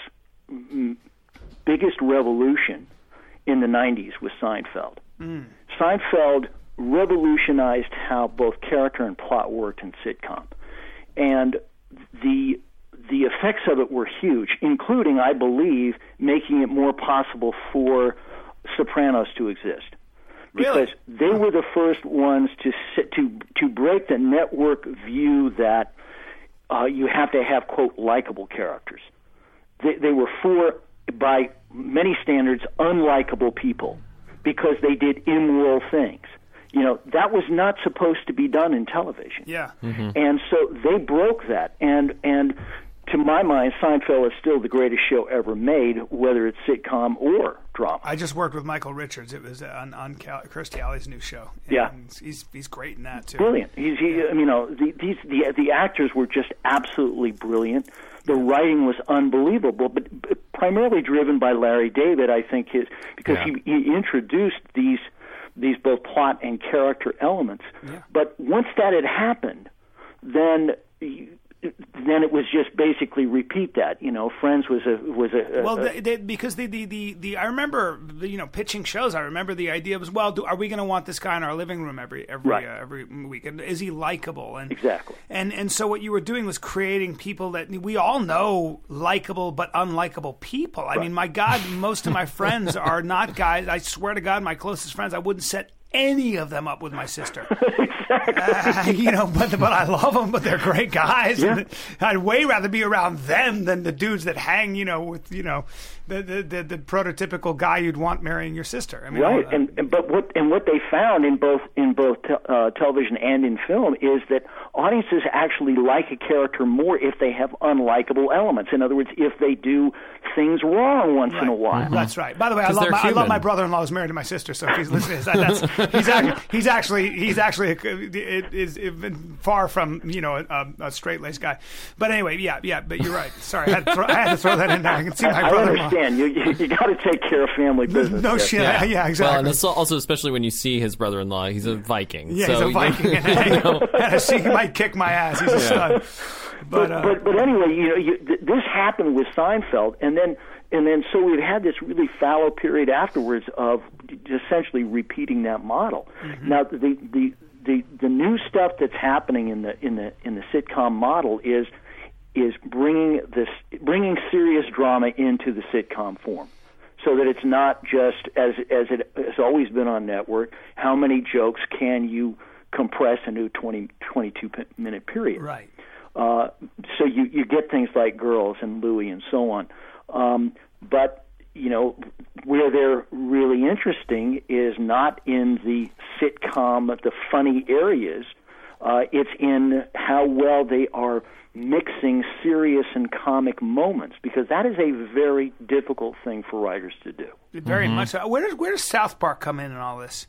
m- biggest revolution in the nineties with Seinfeld. Mm. Seinfeld revolutionized how both character and plot worked in sitcom, and the the effects of it were huge, including, I believe, making it more possible for Sopranos to exist. Because really? they were the first ones to sit, to to break the network view that uh, you have to have, quote, likable characters. They, they were for, by many standards, unlikable people because they did immoral things. You know, that was not supposed to be done in television. Yeah. Mm-hmm. And so they broke that. And and to my mind, Seinfeld is still the greatest show ever made, whether it's sitcom or drama. I just worked with Michael Richards. It was on, on Cal- Kirstie Alley's new show. And yeah. He's he's great in that, too. Brilliant. He's, he, yeah. You know, the, these, the, the actors were just absolutely brilliant. The writing was unbelievable, but primarily driven by Larry David, I think, his because yeah. he, he introduced these these both plot and character elements. Yeah. But once that had happened, then then it was just basically repeat that. You know, Friends was a was a, a well, they, they, because the, the the the I remember the, you know pitching shows. I remember the idea was, well, do, are we going to want this guy in our living room every every right. uh, every week? And is he likable? And exactly. And and so what you were doing was creating people that we all know likable but unlikable people. I right. mean, my God, most of my friends are not guys. I swear to God, my closest friends, I wouldn't set any of them up with my sister. Exactly. Uh, you know, but but I love them. But they're great guys. Yeah. And I'd way rather be around them than the dudes that hang, you know, with you know, the the, the, the prototypical guy you'd want marrying your sister. I mean, right. Uh, and, and but what and what they found in both in both te- uh, television and in film is that audiences actually like a character more if they have unlikable elements. In other words, if they do things wrong once right. in a while. Mm-hmm. That's right. By the way, I love, my, I love my brother-in-law who's married to my sister. So if he's listening, that's he's actually he's actually he's actually it is far from you know a, a straight-laced guy. But anyway, yeah, yeah. But you're right. Sorry, I had to throw, I had to throw that in there. I can see my I, brother-in-law. I understand. You you, you got to take care of family business. No yeah. shit. Yeah, yeah exactly. Well, and it's also especially when you see his brother-in-law, he's a Viking. Yeah, so, he's a Viking. and, and, and he might kick my ass. He's a yeah. stud. But, But, uh, but but anyway, you know, you, th- this happened with Seinfeld, and then and then so we've had this really fallow period afterwards of essentially repeating that model. Mm-hmm. Now the, the the the new stuff that's happening in the in the in the sitcom model is is bringing this bringing serious drama into the sitcom form, so that it's not just as as it has always been on network. How many jokes can you compress into a twenty, twenty-two minute period? Right. Uh, so you, you get things like Girls and Louie and so on. Um, but, you know, where they're really interesting is not in the sitcom, the funny areas, Uh, it's in how well they are mixing serious and comic moments, because that is a very difficult thing for writers to do. Very Mm-hmm. much so. Where does, where does South Park come in in all this?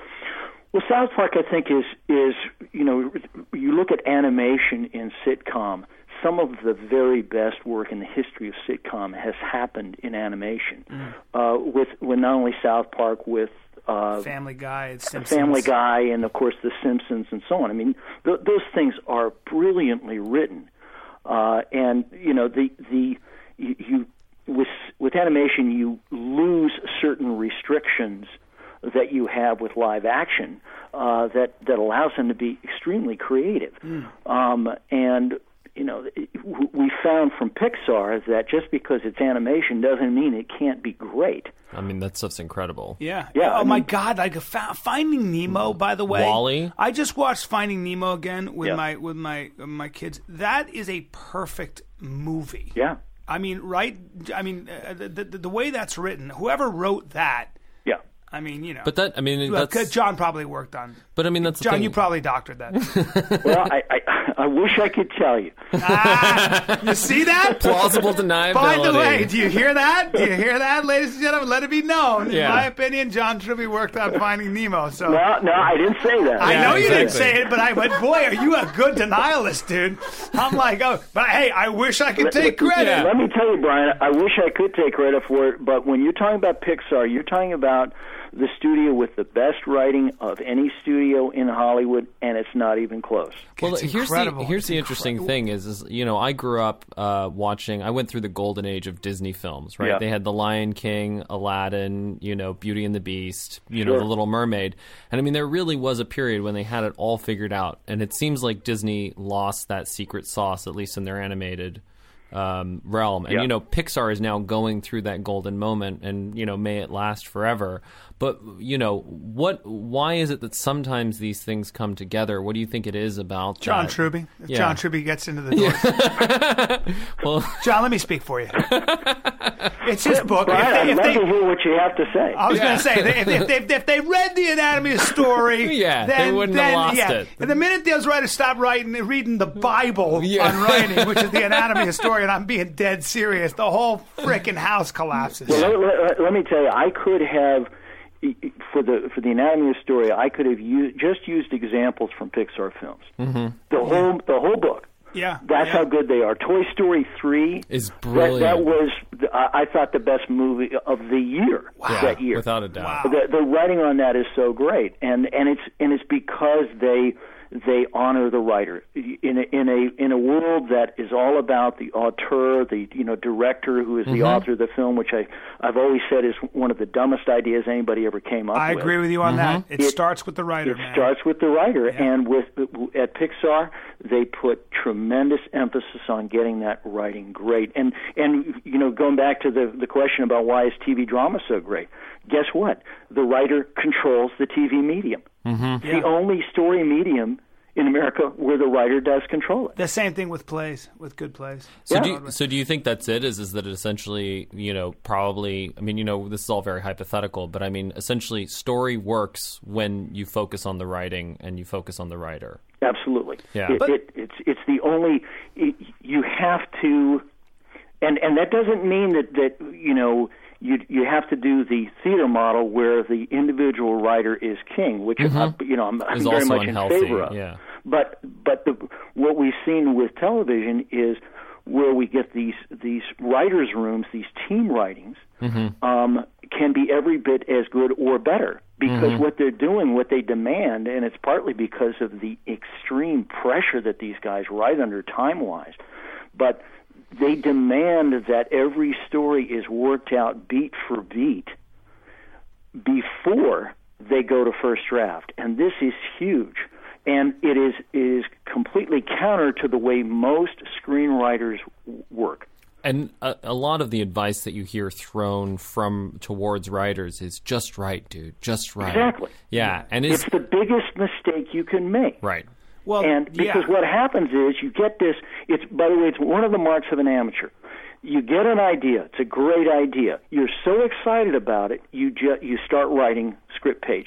Well, South Park, I think, is, is, you know, you look at animation in sitcom, some of the very best work in the history of sitcom has happened in animation, mm. uh, with, with not only South Park, with uh, Family Guy, and Simpsons. Family Guy, and, of course, The Simpsons and so on. I mean, th- those things are brilliantly written. Uh, and, you know, the, the you, you with, with animation, you lose certain restrictions that you have with live action uh, that that allows them to be extremely creative. Mm. Um, and you know, we found from Pixar that just because it's animation doesn't mean it can't be great. I mean, that stuff's incredible. Yeah. Yeah. Oh, I mean, my God. Like Finding Nemo, by the way. Wall-E? I just watched Finding Nemo again with yeah. my with my uh, my kids. That is a perfect movie. Yeah. I mean, right? I mean, uh, the, the the way that's written, whoever wrote that, yeah. I mean, you know. But that, I mean, Look, that's... John probably worked on. But I mean, that's the John, thing. you probably doctored that. Well, I, I I wish I could tell you. Ah, you see that? Plausible deniability. By the way, do you hear that? Do you hear that, ladies and gentlemen? Let it be known. Yeah. In my opinion, John Truby worked on Finding Nemo. So No, no, I didn't say that. I Yeah, know you didn't exactly. say it, but I went, boy, are you a good denialist, dude? I'm like, oh, but hey, I wish I could take credit. Yeah. Let me tell you, Brian, I wish I could take credit for it, but when you're talking about Pixar, you're talking about the studio with the best writing of any studio in Hollywood, and it's not even close. Well, It's here's the incredible. here's It's the interesting incredible. thing is, is you know, I grew up uh, watching. I went through the golden age of Disney films, right? Yeah. They had The Lion King, Aladdin, you know, Beauty and the Beast, you know, Sure. The Little Mermaid, and I mean, there really was a period when they had it all figured out, and it seems like Disney lost that secret sauce, at least in their animated um, realm. And Yeah. you know, Pixar is now going through that golden moment, and you know, may it last forever. But you know, what? Why is it that sometimes these things come together? What do you think it is about John that? Truby. If Yeah. John Truby gets into the door. Well, John, let me speak for you. It's his book. Brian, If they- I'd if love they- to hear what you have to say. I was Yeah. going to say, if, if, they, if they read the Anatomy of Story, Yeah, they then, wouldn't have then, lost yeah. it. And the minute those writers stop writing, reading the Bible Yeah. on writing, which is the Anatomy of Story, and I'm being dead serious, the whole frickin' house collapses. Well, let, let, let me tell you, I could have, for the for the Anatomy of Story, I could have used, just used examples from Pixar films. Mm-hmm. The whole the whole book. Yeah, That's yeah. how good they are. Toy Story three Is that, brilliant. that was, I I thought, the best movie of the year yeah, that year. without a doubt. Wow. The, the writing on that is so great, and and it's and it's because they they honor the writer in a, in a in a world that is all about the auteur, the you know director who is the Mm-hmm. author of the film, which I I've always said is one of the dumbest ideas anybody ever came up I with. agree with you on that. It, It- starts with the writer, It man. starts with the writer, Yeah. and with at Pixar, they put tremendous emphasis on getting that writing great. And and you know, going back to the the question about why is T V drama so great? Guess what? The writer controls the T V medium. Mm-hmm. It's the only story medium in America where the writer does control it. The same thing with plays, with good plays. So, Yeah. do you, so do you think that's it? Is is that it essentially, you know, probably? I mean, you know, this is all very hypothetical, but I mean, essentially, story works when you focus on the writing and you focus on the writer. Absolutely. Yeah. It, But- it, it's it's the only it, you have to, and and that doesn't mean that that you know. You you have to do the theater model where the individual writer is king, which uh, you know I'm, I'm Is very also much unhealthy, in favor of. yeah. But but the, what we've seen with television is where we get these these writers' rooms, these team writings, um, can be every bit as good or better because what they're doing, what they demand, and it's partly because of the extreme pressure that these guys write under time-wise, but they demand that every story is worked out beat for beat before they go to first draft. And this is huge. And it is is completely counter to the way most screenwriters w- work. And a, a lot of the advice that you hear thrown from towards writers is just right, dude, just right. Exactly. Yeah, and is It's the biggest mistake you can make. right. Well, And because yeah. what happens is you get this, it's, by the way, it's one of the marks of an amateur. You get an idea. It's a great idea. You're so excited about it, you ju- you start writing script pages.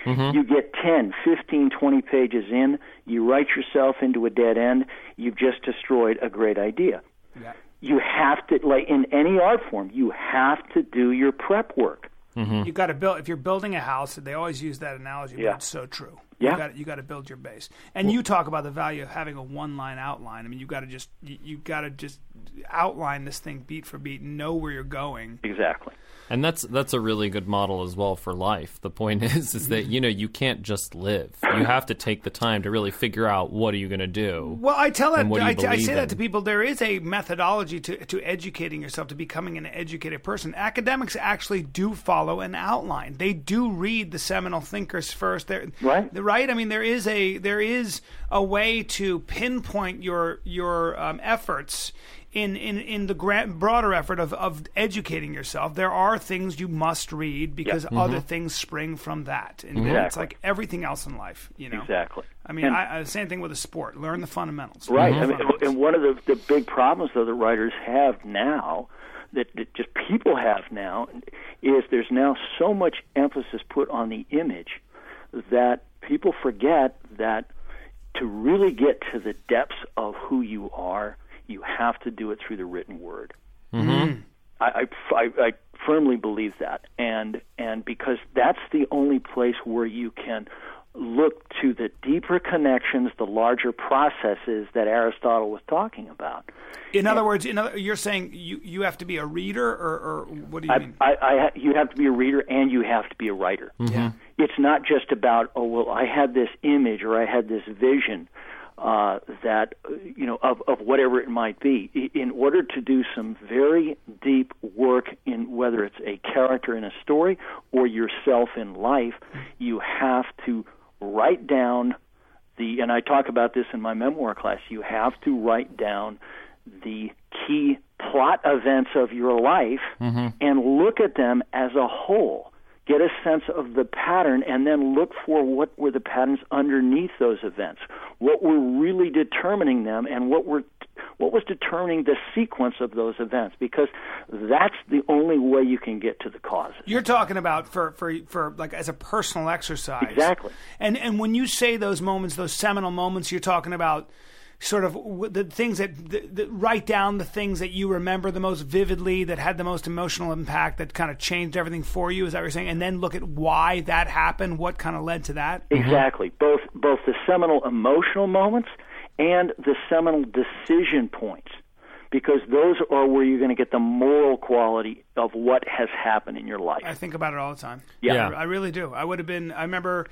Mm-hmm. You get ten, fifteen, twenty pages in, you write yourself into a dead end, you've just destroyed a great idea. Yeah. You have to, like in any art form, you have to do your prep work. Mm-hmm. You got to build. If you're building a house, they always use that analogy, yeah. but it's so true. Yeah. You got you got to build your base, and you talk about the value of having a one-line outline. I mean, you got to just you, you got to just outline this thing beat for beat, know where you're going. Exactly. And that's that's a really good model as well for life. The point is is that, you know, you can't just live. You have to take the time to really figure out what are you going to do. Well, I tell that I, I say in. that to people. There is a methodology to, to educating yourself, to becoming an educated person. Academics actually do follow an outline. They do read the seminal thinkers first. They're, right. Right. I mean, there is a there is a way to pinpoint your your um, efforts. In, in, in the grand, broader effort of, of educating yourself, there are things you must read because yep. mm-hmm. other things spring from that. And exactly. it's like everything else in life, you know. Exactly. I mean, and, I, I, same thing with a sport. Learn the fundamentals. Right. Mm-hmm. I mean, and one of the, the big problems, though, that writers have now, that, that just people have now, is there's now so much emphasis put on the image that people forget that to really get to the depths of who you are, you have to do it through the written word. Mm-hmm. I, I, I firmly believe that, and and because that's the only place where you can look to the deeper connections, the larger processes that Aristotle was talking about. In other and, words, in other, you're saying you, you have to be a reader, or, or what do you I, mean? I, I, you have to be a reader, and you have to be a writer. Mm-hmm. Yeah. It's not just about, oh, well, I had this image or I had this vision. Uh, that, you know, of, of whatever it might be, in order to do some very deep work in whether it's a character in a story or yourself in life, you have to write down the, and I talk about this in my memoir class, you have to write down the key plot events of your life mm-hmm. and look at them as a whole. Get a sense of the pattern, and then look for what were the patterns underneath those events, what were really determining them, and what were what was determining the sequence of those events, because that's the only way you can get to the causes. You're talking about for, for, for like as a personal exercise. Exactly. And and when you say those moments, those seminal moments, you're talking about sort of the things that, that, that write down the things that you remember the most vividly, that had the most emotional impact, that kind of changed everything for you. Is that what you're saying? And then look at why that happened, what kind of led to that? Exactly. Mm-hmm. Both both the seminal emotional moments and the seminal decision points, because those are where you're going to get the moral quality of what has happened in your life. I think about it all the time. Yeah, yeah. I really do. I would have been. I remember.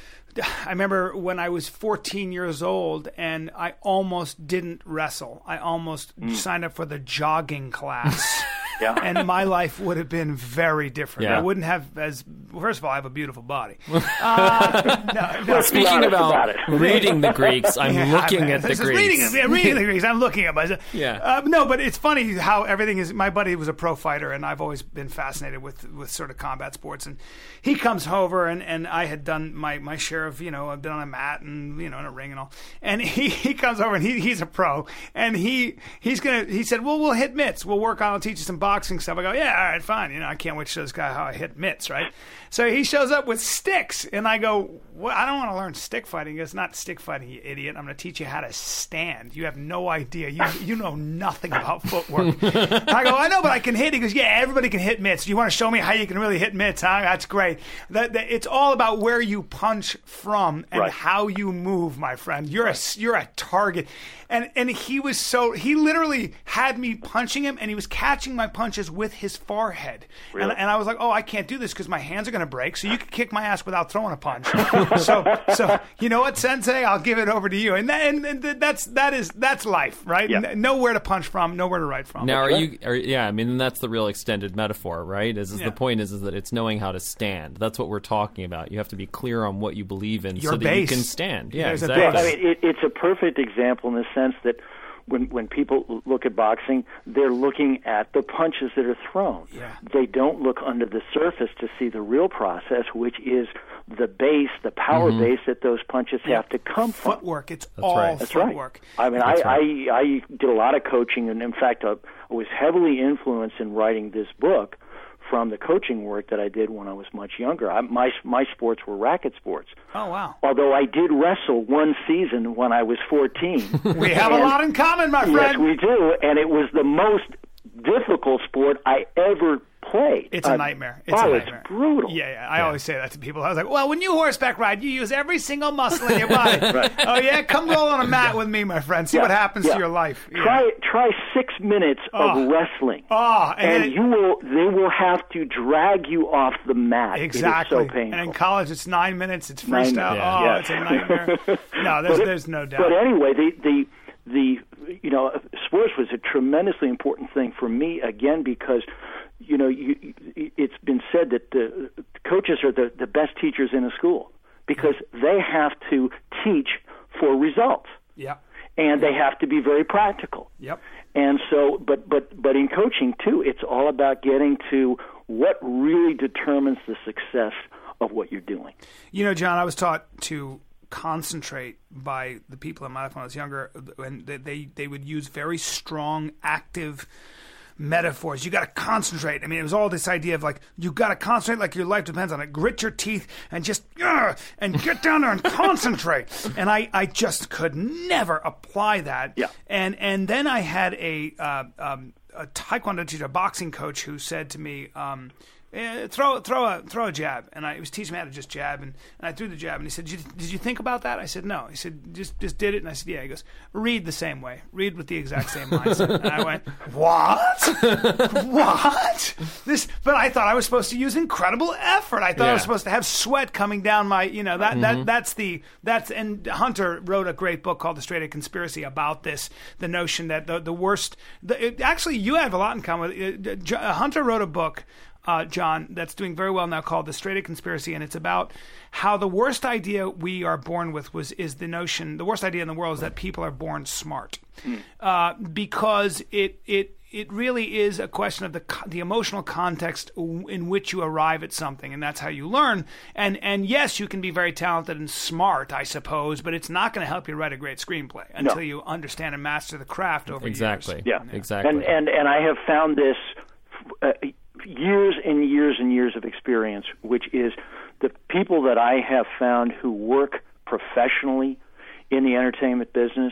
I remember when I was fourteen years old and I almost didn't wrestle. I almost mm. signed up for the jogging class. Yeah. And my life would have been very different. Yeah. I wouldn't have as well, first of all, I have a beautiful body. Uh, no, no. Speaking about, about reading the Greeks, I'm yeah, looking I, at the this Greeks. Is reading, yeah, reading the Greeks. I'm looking at myself. Yeah. Uh, no, but it's funny how everything is. My buddy was a pro fighter, and I've always been fascinated with, with sort of combat sports. And he comes over, and, and I had done my, my share of, you know, I've been on a mat and, you know, in a ring and all. And he, he comes over, and he he's a pro, and he he's gonna he said, well, we'll hit mitts. We'll work on. I'll teach you some boxing stuff. I go, yeah. Yeah, all right, fine. You know, I can't wait to show this guy how I hit mitts, right? So he shows up with sticks, and I go, well, I don't want to learn stick fighting. He goes, not stick fighting, you idiot. I'm going to teach you how to stand. You have no idea. You you know nothing about footwork. I go, I know, but I can hit. He goes, yeah, everybody can hit mitts. Do you want to show me how you can really hit mitts, huh? That's great. That, that, it's all about where you punch from and right. how you move, my friend. You're right. a you're a target. And and he was so, he literally had me punching him, and he was catching my punches with his forehead. Really? And, and I was like, oh, I can't do this because my hands are going to break, so you can kick my ass without throwing a punch. so, so you know what, Sensei? I'll give it over to you. And, that, and, and that's, that is, that's life, right? Yeah. N- know where to punch from, know where to write from. Now, are right. you, are, yeah, I mean, that's the real extended metaphor, right? Is, is Yeah. the point is, is that it's knowing how to stand. That's what we're talking about. You have to be clear on what you believe in Your so that base. you can stand. Yeah, There's a exactly. Well, I mean, it, it's a perfect example in the sense that when when people look at boxing, they're looking at the punches that are thrown. Yeah. They don't look under the surface to see the real process, which is the base, the power Mm-hmm. base that those punches Yeah. have to come from. Footwork. It's That's all right. That's footwork. right. I mean, That's I, right. I I did a lot of coaching, and in fact, I was heavily influenced in writing this book from the coaching work that I did when I was much younger. I, my my sports were racket sports. Oh, wow. Although I did wrestle one season when I was fourteen. We have and, a lot in common, my friend. Yes, we do, and it was the most difficult sport I ever played. It's a uh, nightmare. It's oh, a nightmare. It's brutal. Yeah, yeah. I yeah. always say that to people. I was like, well, when you horseback ride, you use every single muscle in your body. Right. Oh, yeah? Come roll on a mat yeah. with me, my friend. See yeah. what happens yeah. to your life. Yeah. Try try six minutes oh. of wrestling. Oh, and, and it, you will. They will have to drag you off the mat. Exactly. It is so painful. And in college, it's nine minutes. It's freestyle. Yeah. Oh, yeah. it's a nightmare. No, there's, it, there's no doubt. But anyway, the, the, the, you know, sports was a tremendously important thing for me, again, because you know, you, it's been said that the coaches are the, the best teachers in a school because they have to teach for results. Yep. And they have to be very practical. Yep. And so, but but but in coaching too, it's all about getting to what really determines the success of what you're doing. You know, John, I was taught to concentrate by the people in my life when I was younger, and they they, they would use very strong, active metaphors. You got to concentrate. I mean, it was all this idea of like, you got to concentrate like your life depends on it. Grit your teeth and just, uh, and get down there and concentrate. And I, I just could never apply that. Yeah. And, and then I had a, uh, um, a Taekwondo teacher, a boxing coach who said to me, um, Eh, throw throw a throw a jab, and I he was teaching me how to just jab, and, and I threw the jab, and he said, did you, did you think about that? I said, no. He said, just just did it, and I said, yeah. He goes, read the same way, read with the exact same mindset. And I went, what? What? This? But I thought I was supposed to use incredible effort. I thought yeah. I was supposed to have sweat coming down my, you know, that mm-hmm. that that's the that's and Hunter wrote a great book called The Straight A Conspiracy about this, the notion that the the worst. The, it, actually, you have a lot in common. With, uh, Hunter wrote a book. Uh, John, that's doing very well now, called The Straight A Conspiracy, and it's about how the worst idea we are born with was is the notion, the worst idea in the world is that people are born smart, mm. uh, because it it it really is a question of the the emotional context in which you arrive at something, and that's how you learn. And and yes, you can be very talented and smart, I suppose, but it's not going to help you write a great screenplay until no. you understand and master the craft over exactly. years. Yeah, yeah. exactly. And and and I have found this. Uh, years and years and years of experience, which is the people that I have found who work professionally in the entertainment business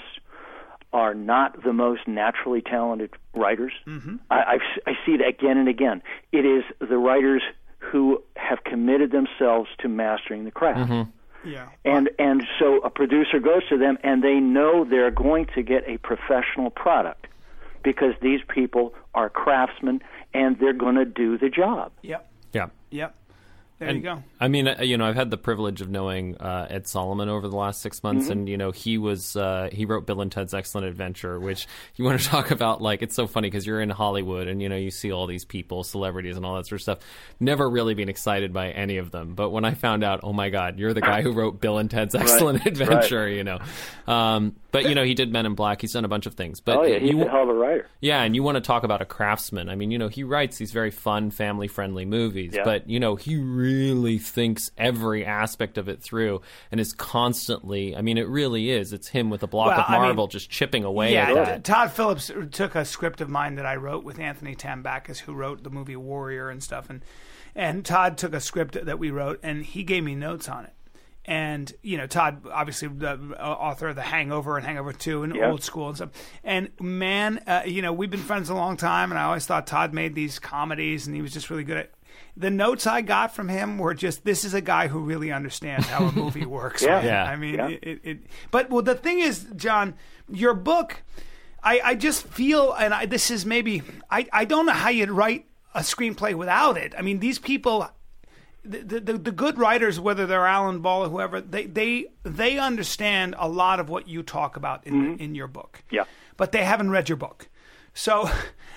are not the most naturally talented writers. Mm-hmm. I, I've, I see it again and again. It is the writers who have committed themselves to mastering the craft. Mm-hmm. Yeah. And and so a producer goes to them and they know they're going to get a professional product because these people are craftsmen and they're going to do the job. Yep. Yeah. Yep. There and, you go. I mean, you know, I've had the privilege of knowing uh, Ed Solomon over the last six months, mm-hmm. and you know, he was uh, he wrote Bill and Ted's Excellent Adventure, which you want to talk about. Like, it's so funny because you're in Hollywood, and you know, you see all these people, celebrities, and all that sort of stuff. Never really been excited by any of them, but when I found out, oh my God, you're the guy who wrote Bill and Ted's Excellent right. Adventure, right. you know. Um, but you know, he did Men in Black. He's done a bunch of things. But oh yeah, he's you, a hell of a writer. Yeah, and you want to talk about a craftsman. I mean, you know, he writes these very fun, family-friendly movies, yeah. but you know, he really thinks every aspect of it through and is constantly, I mean, it really is. It's him with a block well, of marble I mean, just chipping away yeah, at that. Todd Phillips took a script of mine that I wrote with Anthony Tambakis, who wrote the movie Warrior and stuff, and and Todd took a script that we wrote, and he gave me notes on it. And, you know, Todd, obviously the author of The Hangover and Hangover two and yeah. Old School and stuff. And, man, uh, you know, we've been friends a long time, and I always thought Todd made these comedies, and he was just really good at it. The notes I got from him were just, this is a guy who really understands how a movie works. yeah. Man. yeah. I mean, yeah. it, it, it. But, well, the thing is, John, your book, I, I just feel, and I, this is maybe, I, I don't know how you'd write a screenplay without it. I mean, these people... The, the the good writers, whether they're Alan Ball or whoever, they they they understand a lot of what you talk about in mm-hmm. in your book. Yeah. But they haven't read your book. So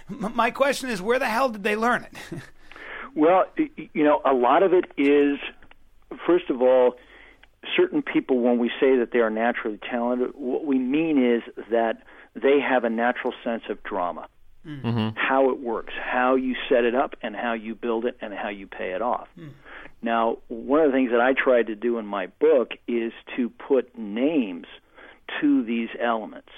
my question is, where the hell did they learn it? Well, you know, a lot of it is, first of all, certain people, when we say that they are naturally talented, what we mean is that they have a natural sense of drama. Mm-hmm. How it works, how you set it up, and how you build it, and how you pay it off. Mm. Now, one of the things that I tried to do in my book is to put names to these elements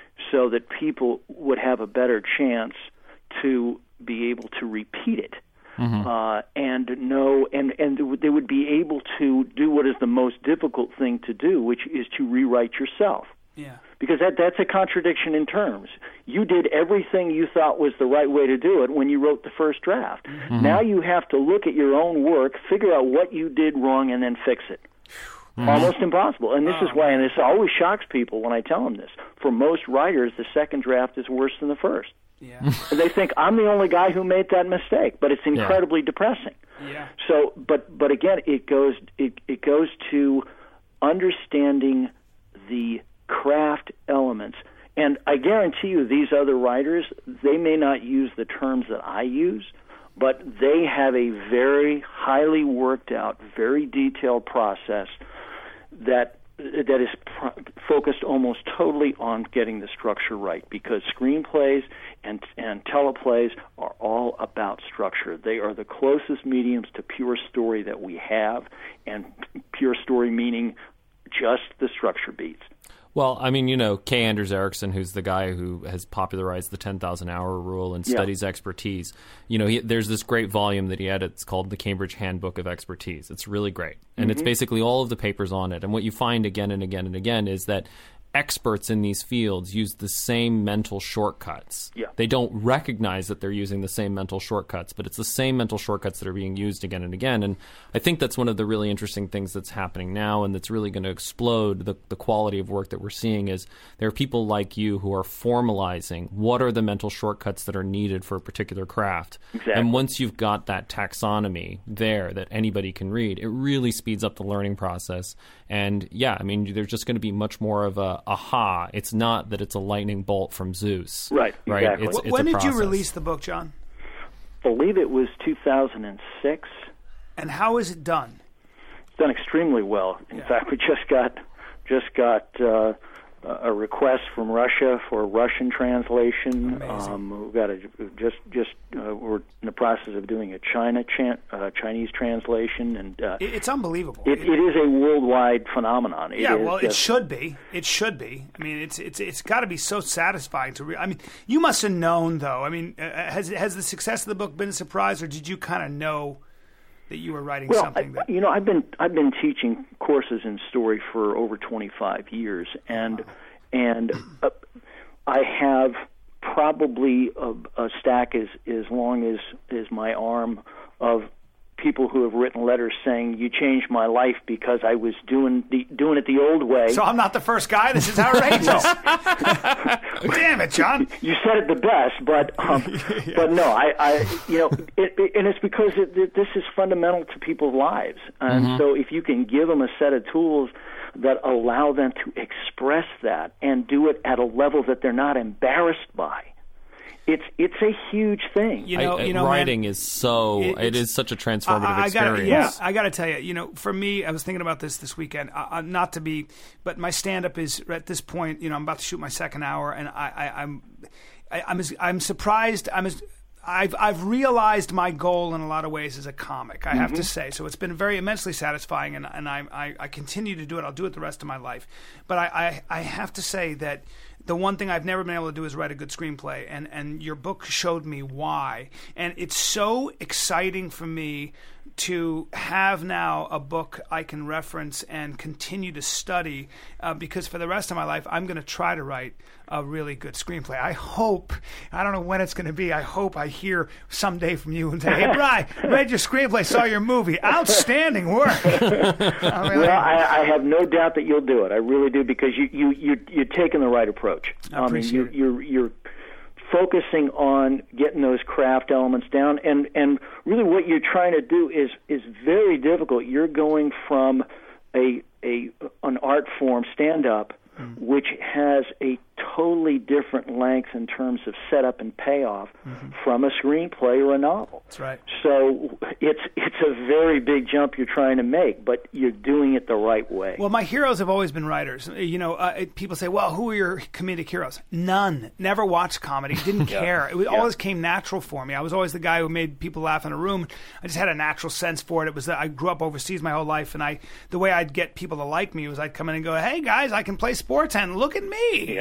so that people would have a better chance to be able to repeat it. mm-hmm. uh, and know, and, and they would be able to do what is the most difficult thing to do, which is to rewrite yourself. Yeah. Because that that's a contradiction in terms. You did everything you thought was the right way to do it when you wrote the first draft. Mm-hmm. Now you have to look at your own work, figure out what you did wrong, and then fix it. Mm-hmm. Almost impossible. And this oh. is why, and this always shocks people when I tell them this. For most writers, the second draft is worse than the first. Yeah. And they think I'm the only guy who made that mistake, but it's incredibly yeah. depressing. Yeah. So, but but again, it goes it it goes to understanding the craft elements. And I guarantee you these other writers, they may not use the terms that I use, but they have a very highly worked out, very detailed process that that is pr- focused almost totally on getting the structure right, because screenplays and and teleplays are all about structure. They are the closest mediums to pure story that we have, and pure story meaning just the structure beats. Well, I mean, you know, K. Anders Ericsson, who's the guy who has popularized the ten thousand hour rule and studies yeah. expertise, you know, he, there's this great volume that he edits called the Cambridge Handbook of Expertise. It's really great. And mm-hmm. it's basically all of the papers on it. And what you find again and again and again is that experts in these fields use the same mental shortcuts. Yeah. They don't recognize that they're using the same mental shortcuts, but it's the same mental shortcuts that are being used again and again. And I think that's one of the really interesting things that's happening now, and that's really going to explode the, the quality of work that we're seeing. Is there are people like you who are formalizing what are the mental shortcuts that are needed for a particular craft. Exactly. And once you've got that taxonomy there that anybody can read, it really speeds up the learning process. And yeah, I mean, there's just going to be much more of a aha. It's not that it's a lightning bolt from Zeus. Right, right? exactly. It's, it's when a did process. you release the book, John? I believe it was two thousand six. And how is it done? It's done extremely well. In yeah. fact, we just got just got uh, a request from Russia for a Russian translation. Um, we've got a, just just uh, we're in the process of doing a China chan- uh, Chinese translation, and uh, it, it's unbelievable. It, it is a worldwide phenomenon. It yeah, is well, just, it should be. It should be. I mean, it's it's it's got to be so satisfying to read. I mean, you must have known, though. I mean, uh, has has the success of the book been a surprise, or did you kind of know that you were writing well, something that I, you know, I've been I've been teaching courses in story for over twenty-five years, and wow. and uh, I have probably a, a stack as as long as as my arm of people who have written letters saying you changed my life because I was doing the doing it the old way. So I'm not the first guy. This is outrageous. Damn it, John! You said it the best, but um, yeah. but no, I, I you know, it, it, and it's because it, it, this is fundamental to people's lives, and mm-hmm. so if you can give them a set of tools that allow them to express that and do it at a level that they're not embarrassed by. It's it's a huge thing. You know, I, you know, writing man, is so it, it is such a transformative I, I experience. Gotta, yeah, I got to tell you, you know, for me, I was thinking about this this weekend. Uh, not to be, but my stand-up is at this point. You know, I'm about to shoot my second hour, and I, I, I'm, I, I'm, as, I'm surprised. I'm as I've I've realized my goal in a lot of ways as a comic. I have mm-hmm. to say, so it's been very immensely satisfying, and and I, I I continue to do it. I'll do it the rest of my life. But I I, I have to say that the one thing I've never been able to do is write a good screenplay, and, and your book showed me why. And it's so exciting for me to have now a book I can reference and continue to study, uh, because for the rest of my life, I'm going to try to write a really good screenplay. I hope, I don't know when it's going to be, I hope I hear someday from you and say, hey, Brian, read your screenplay, saw your movie. Outstanding work. I mean, well, I, I have no doubt that you'll do it. I really do, because you, you, you, you're taking the right approach. I appreciate I mean, you, you're, you're focusing on getting those craft elements down, and, and really what you're trying to do is is very difficult. You're going from a a an art form, stand-up, mm. which has a totally different length in terms of setup and payoff mm-hmm. from a screenplay or a novel. That's right. So it's it's a very big jump you're trying to make, but you're doing it the right way. Well, my heroes have always been writers. You know, uh, people say, well, who are your comedic heroes? None. Never watched comedy. Didn't yeah. care. It was, yeah. always came natural for me. I was always the guy who made people laugh in a room. I just had a natural sense for it. It was that I grew up overseas my whole life, and I the way I'd get people to like me was I'd come in and go, hey, guys, I can play sports, and look at me, yeah, you know. Right.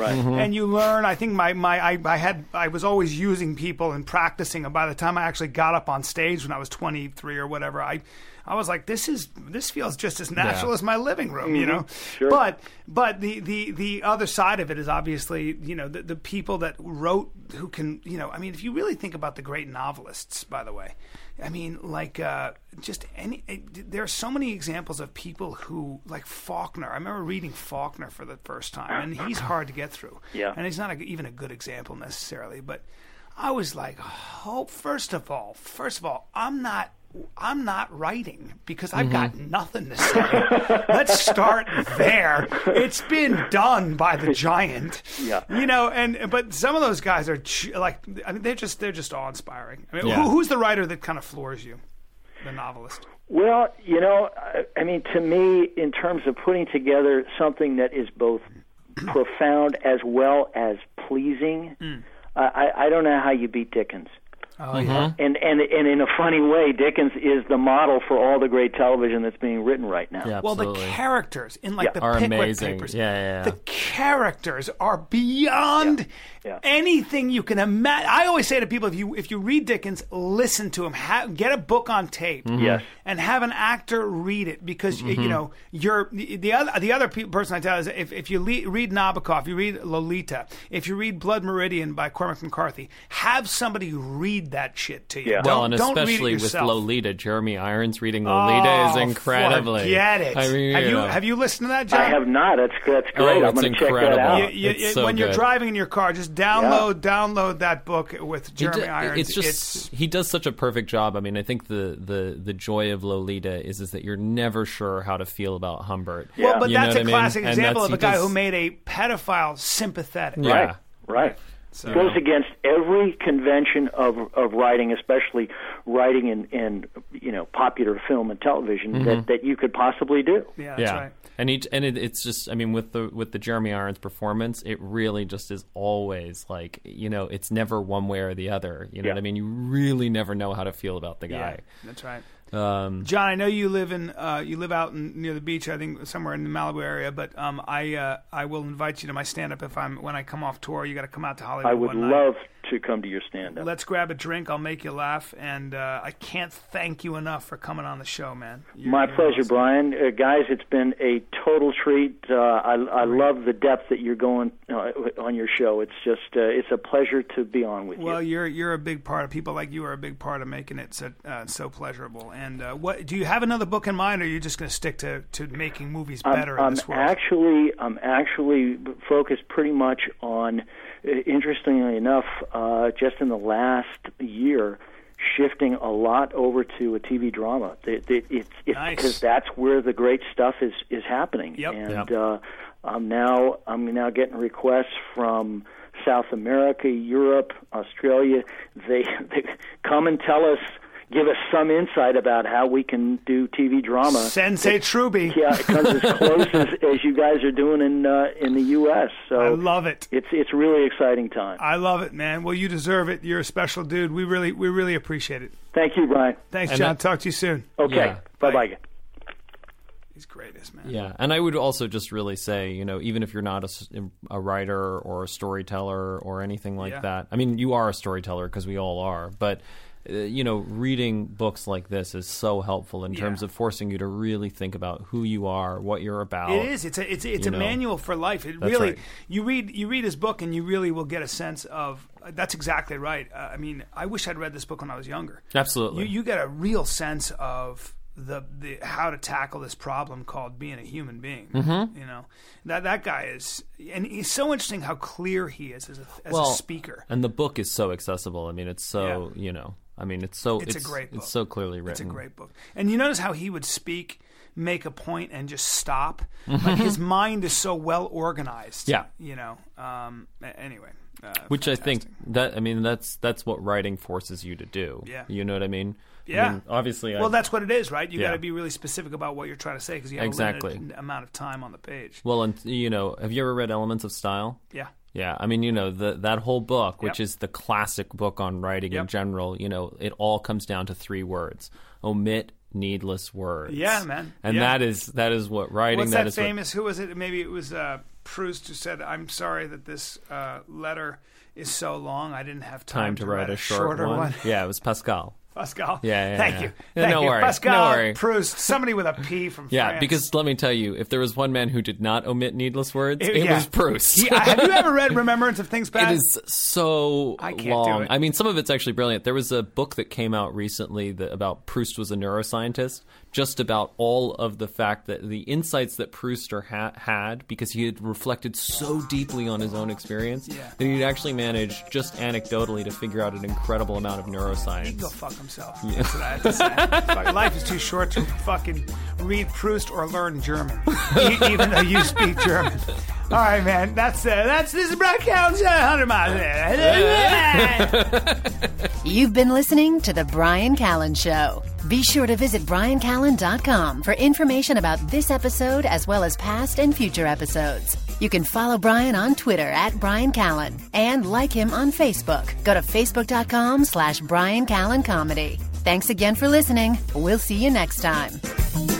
Right. Mm-hmm. And you learn. I think my, my I, I had I was always using people and practicing. And by the time I actually got up on stage when I was twenty-three or whatever, I I was like, this is this feels just as natural Yeah. as my living room, Mm-hmm. you know. Sure. But but the, the, the other side of it is obviously, you know, the, the people that wrote who can, you know, I mean, if you really think about the great novelists, by the way, I mean, like uh, just any. It, there are so many examples of people who, like Faulkner. I remember reading Faulkner for the first time, and he's hard to get through. Yeah. And he's not a, even a good example necessarily, but I was like, oh, first of all, first of all, I'm not. I'm not writing because I've got nothing to say. Let's start there. It's been done by the giant. Yeah. You know, and but some of those guys are ch- like, I mean, they're just they're just awe-inspiring. I mean, Yeah. who, who's the writer that kind of floors you? The novelist. Well, you know, I, I mean, to me, in terms of putting together something that is both profound as well as pleasing, Mm. uh, I, I don't know how you beat Dickens. Oh yeah. And, and and in a funny way, Dickens is the model for all the great television that's being written right now. Yeah, Well, the absolutely. characters in like Yeah. the Are Pickwick amazing. Papers, Yeah, yeah, yeah. the characters are beyond Yeah. Yeah. anything you can imagine. I always say to people, if you if you read Dickens, listen to him. Ha- get a book on tape, Mm-hmm. Yes. and have an actor read it because you know you're the, the other the other pe- person I tell is if if you le- read Nabokov, you read Lolita, if you read Blood Meridian by Cormac McCarthy, have somebody read that shit to you. Yeah. Don't, Well, and don't read it especially with yourself. Lolita, Jeremy Irons reading Lolita is Oh, incredibly. Forget it. I mean, have you know. have you listened to that, John? I have not. That's that's great. Oh, I'm it's going to check that incredible. out. You- you- It's you- so when you're good. driving in your car, just download download that book with He Jeremy d- Irons. It's just It's- he does such a perfect job. I mean, I think the, the, the joy of Lolita is is that you're never sure how to feel about Humbert. well, but You know that's what a I mean? classic And example that's- of a he guy does- who made a pedophile sympathetic. Yeah. Right. Right. So- It goes against every convention of of writing, especially writing in, in you know popular film and television Mm-hmm. that, that you could possibly do. Yeah, that's Yeah, right. and he and it, it's just I mean with the with the Jeremy Irons performance, it really just is always like you know it's never one way or the other. You know Yeah. what I mean? You really never know how to feel about the Yeah, guy. that's right. Um, John, I know you live in uh, you live out in, near the beach. I think somewhere in the Malibu area. But um, I uh, I will invite you to my stand up if I'm when I come off tour. You got to come out to Hollywood. I would one night. love to come to your stand-up. Let's grab a drink. I'll make you laugh, and uh, I can't thank you enough for coming on the show, man. You're- My you're pleasure, awesome. Brian. Uh, guys, it's been a total treat. Uh, I, I love the depth that you're going uh, on your show. It's just uh, it's a pleasure to be on with Well, you. you're you're a big part of people like you are a big part of making it so uh, so pleasurable. And uh, what do you have another book in mind, or are you just going to stick to, to making movies better I'm, in this I'm world? actually I'm actually focused pretty much on, uh, interestingly enough, uh, just in the last year, shifting a lot over to a T V drama. It, it, it's it's Nice. because that's where the great stuff is is happening. Yep. And Yep. Uh, I'm now I'm now getting requests from South America, Europe, Australia. They, they come and tell us. Give us some insight about how we can do T V drama. Sensei Truby. Yeah, it comes as close as, as you guys are doing in uh, in the U S. So I love it. it's it's a really exciting time. I love it, man. Well, you deserve it. You're a special dude. We really we really appreciate it. Thank you, Brian. Thanks, And John. that- Talk to you soon. Okay, Yeah. bye Bye. bye. He's greatest, man. Yeah, and I would also just really say, you know, even if you're not a s- a, writer or a storyteller or anything like Yeah. that, I mean, you are a storyteller because we all are, but, uh, you know, reading books like this is so helpful in terms Yeah. of forcing you to really think about who you are, what you're about. It is. It's a it's it's You a know. manual for life. It That's really right. you read you read his book and you really will get a sense of. That's exactly right. Uh, I mean, I wish I'd read this book when I was younger. Absolutely. You you get a real sense of the the how to tackle this problem called being a human being. Mm-hmm. You know that that guy is, and he's so interesting how clear he is as a as well, a speaker. And the book is so accessible. I mean, it's so, you know, I mean, it's so, It's it's, a great book. It's so clearly It's a written. great book. And you notice how he would speak, make a point, and just stop. Like his mind is so well organized. Yeah. You know. Um, a- anyway. Uh, Which I think fantastic. that I mean that's that's what writing forces you to do. Yeah. You know what I mean? Yeah. I mean, obviously. Well, I, that's what it is, right? You Yeah. got to be really specific about what you're trying to say because you have Exactly. a limited amount of time on the page. well, and you know, have you ever read Elements of Style? Yeah. Yeah, I mean, you know, the, that whole book, which Yep. is the classic book on writing in Yep. general, you know, it all comes down to three words: omit needless words. Yeah, man. And Yeah. that is that is what writing. What's that that is what- famous? Who was it? Maybe it was uh, Proust, who said, "I'm sorry that this uh, letter is so long. I didn't have time, Time to, to write, write a, a short shorter one." one. Yeah, it was Pascal. Pascal. Yeah, yeah. Thank yeah. you. Yeah, Thank no you. worry. Pascal no worry. Proust, somebody with a P from yeah, France. because let me tell you, if there was one man who did not omit needless words, it, it yeah. was Proust. He, have you ever read Remembrance of Things Past? It is so I can't long. do it. I mean, some of it's actually brilliant. There was a book that came out recently that about Proust was a neuroscientist, just about all of the fact that the insights that Proust ha- had, because he had reflected so deeply on his own experience, yeah. that he'd actually managed, just anecdotally, to figure out an incredible amount of neuroscience. He can go fuck himself. Yeah. That's what I have to say. Fuck, life is too short to fucking read Proust or learn German, even though you speak German. All right, man. That's uh, that's this is Brian Callen's uh, one hundred miles. You've been listening to The Brian Callen Show. Be sure to visit brian callen dot com for information about this episode as well as past and future episodes. You can follow Brian on Twitter at Brian Callen and like him on Facebook. Go to facebook dot com slash Brian Callen Comedy. Thanks again for listening. We'll see you next time.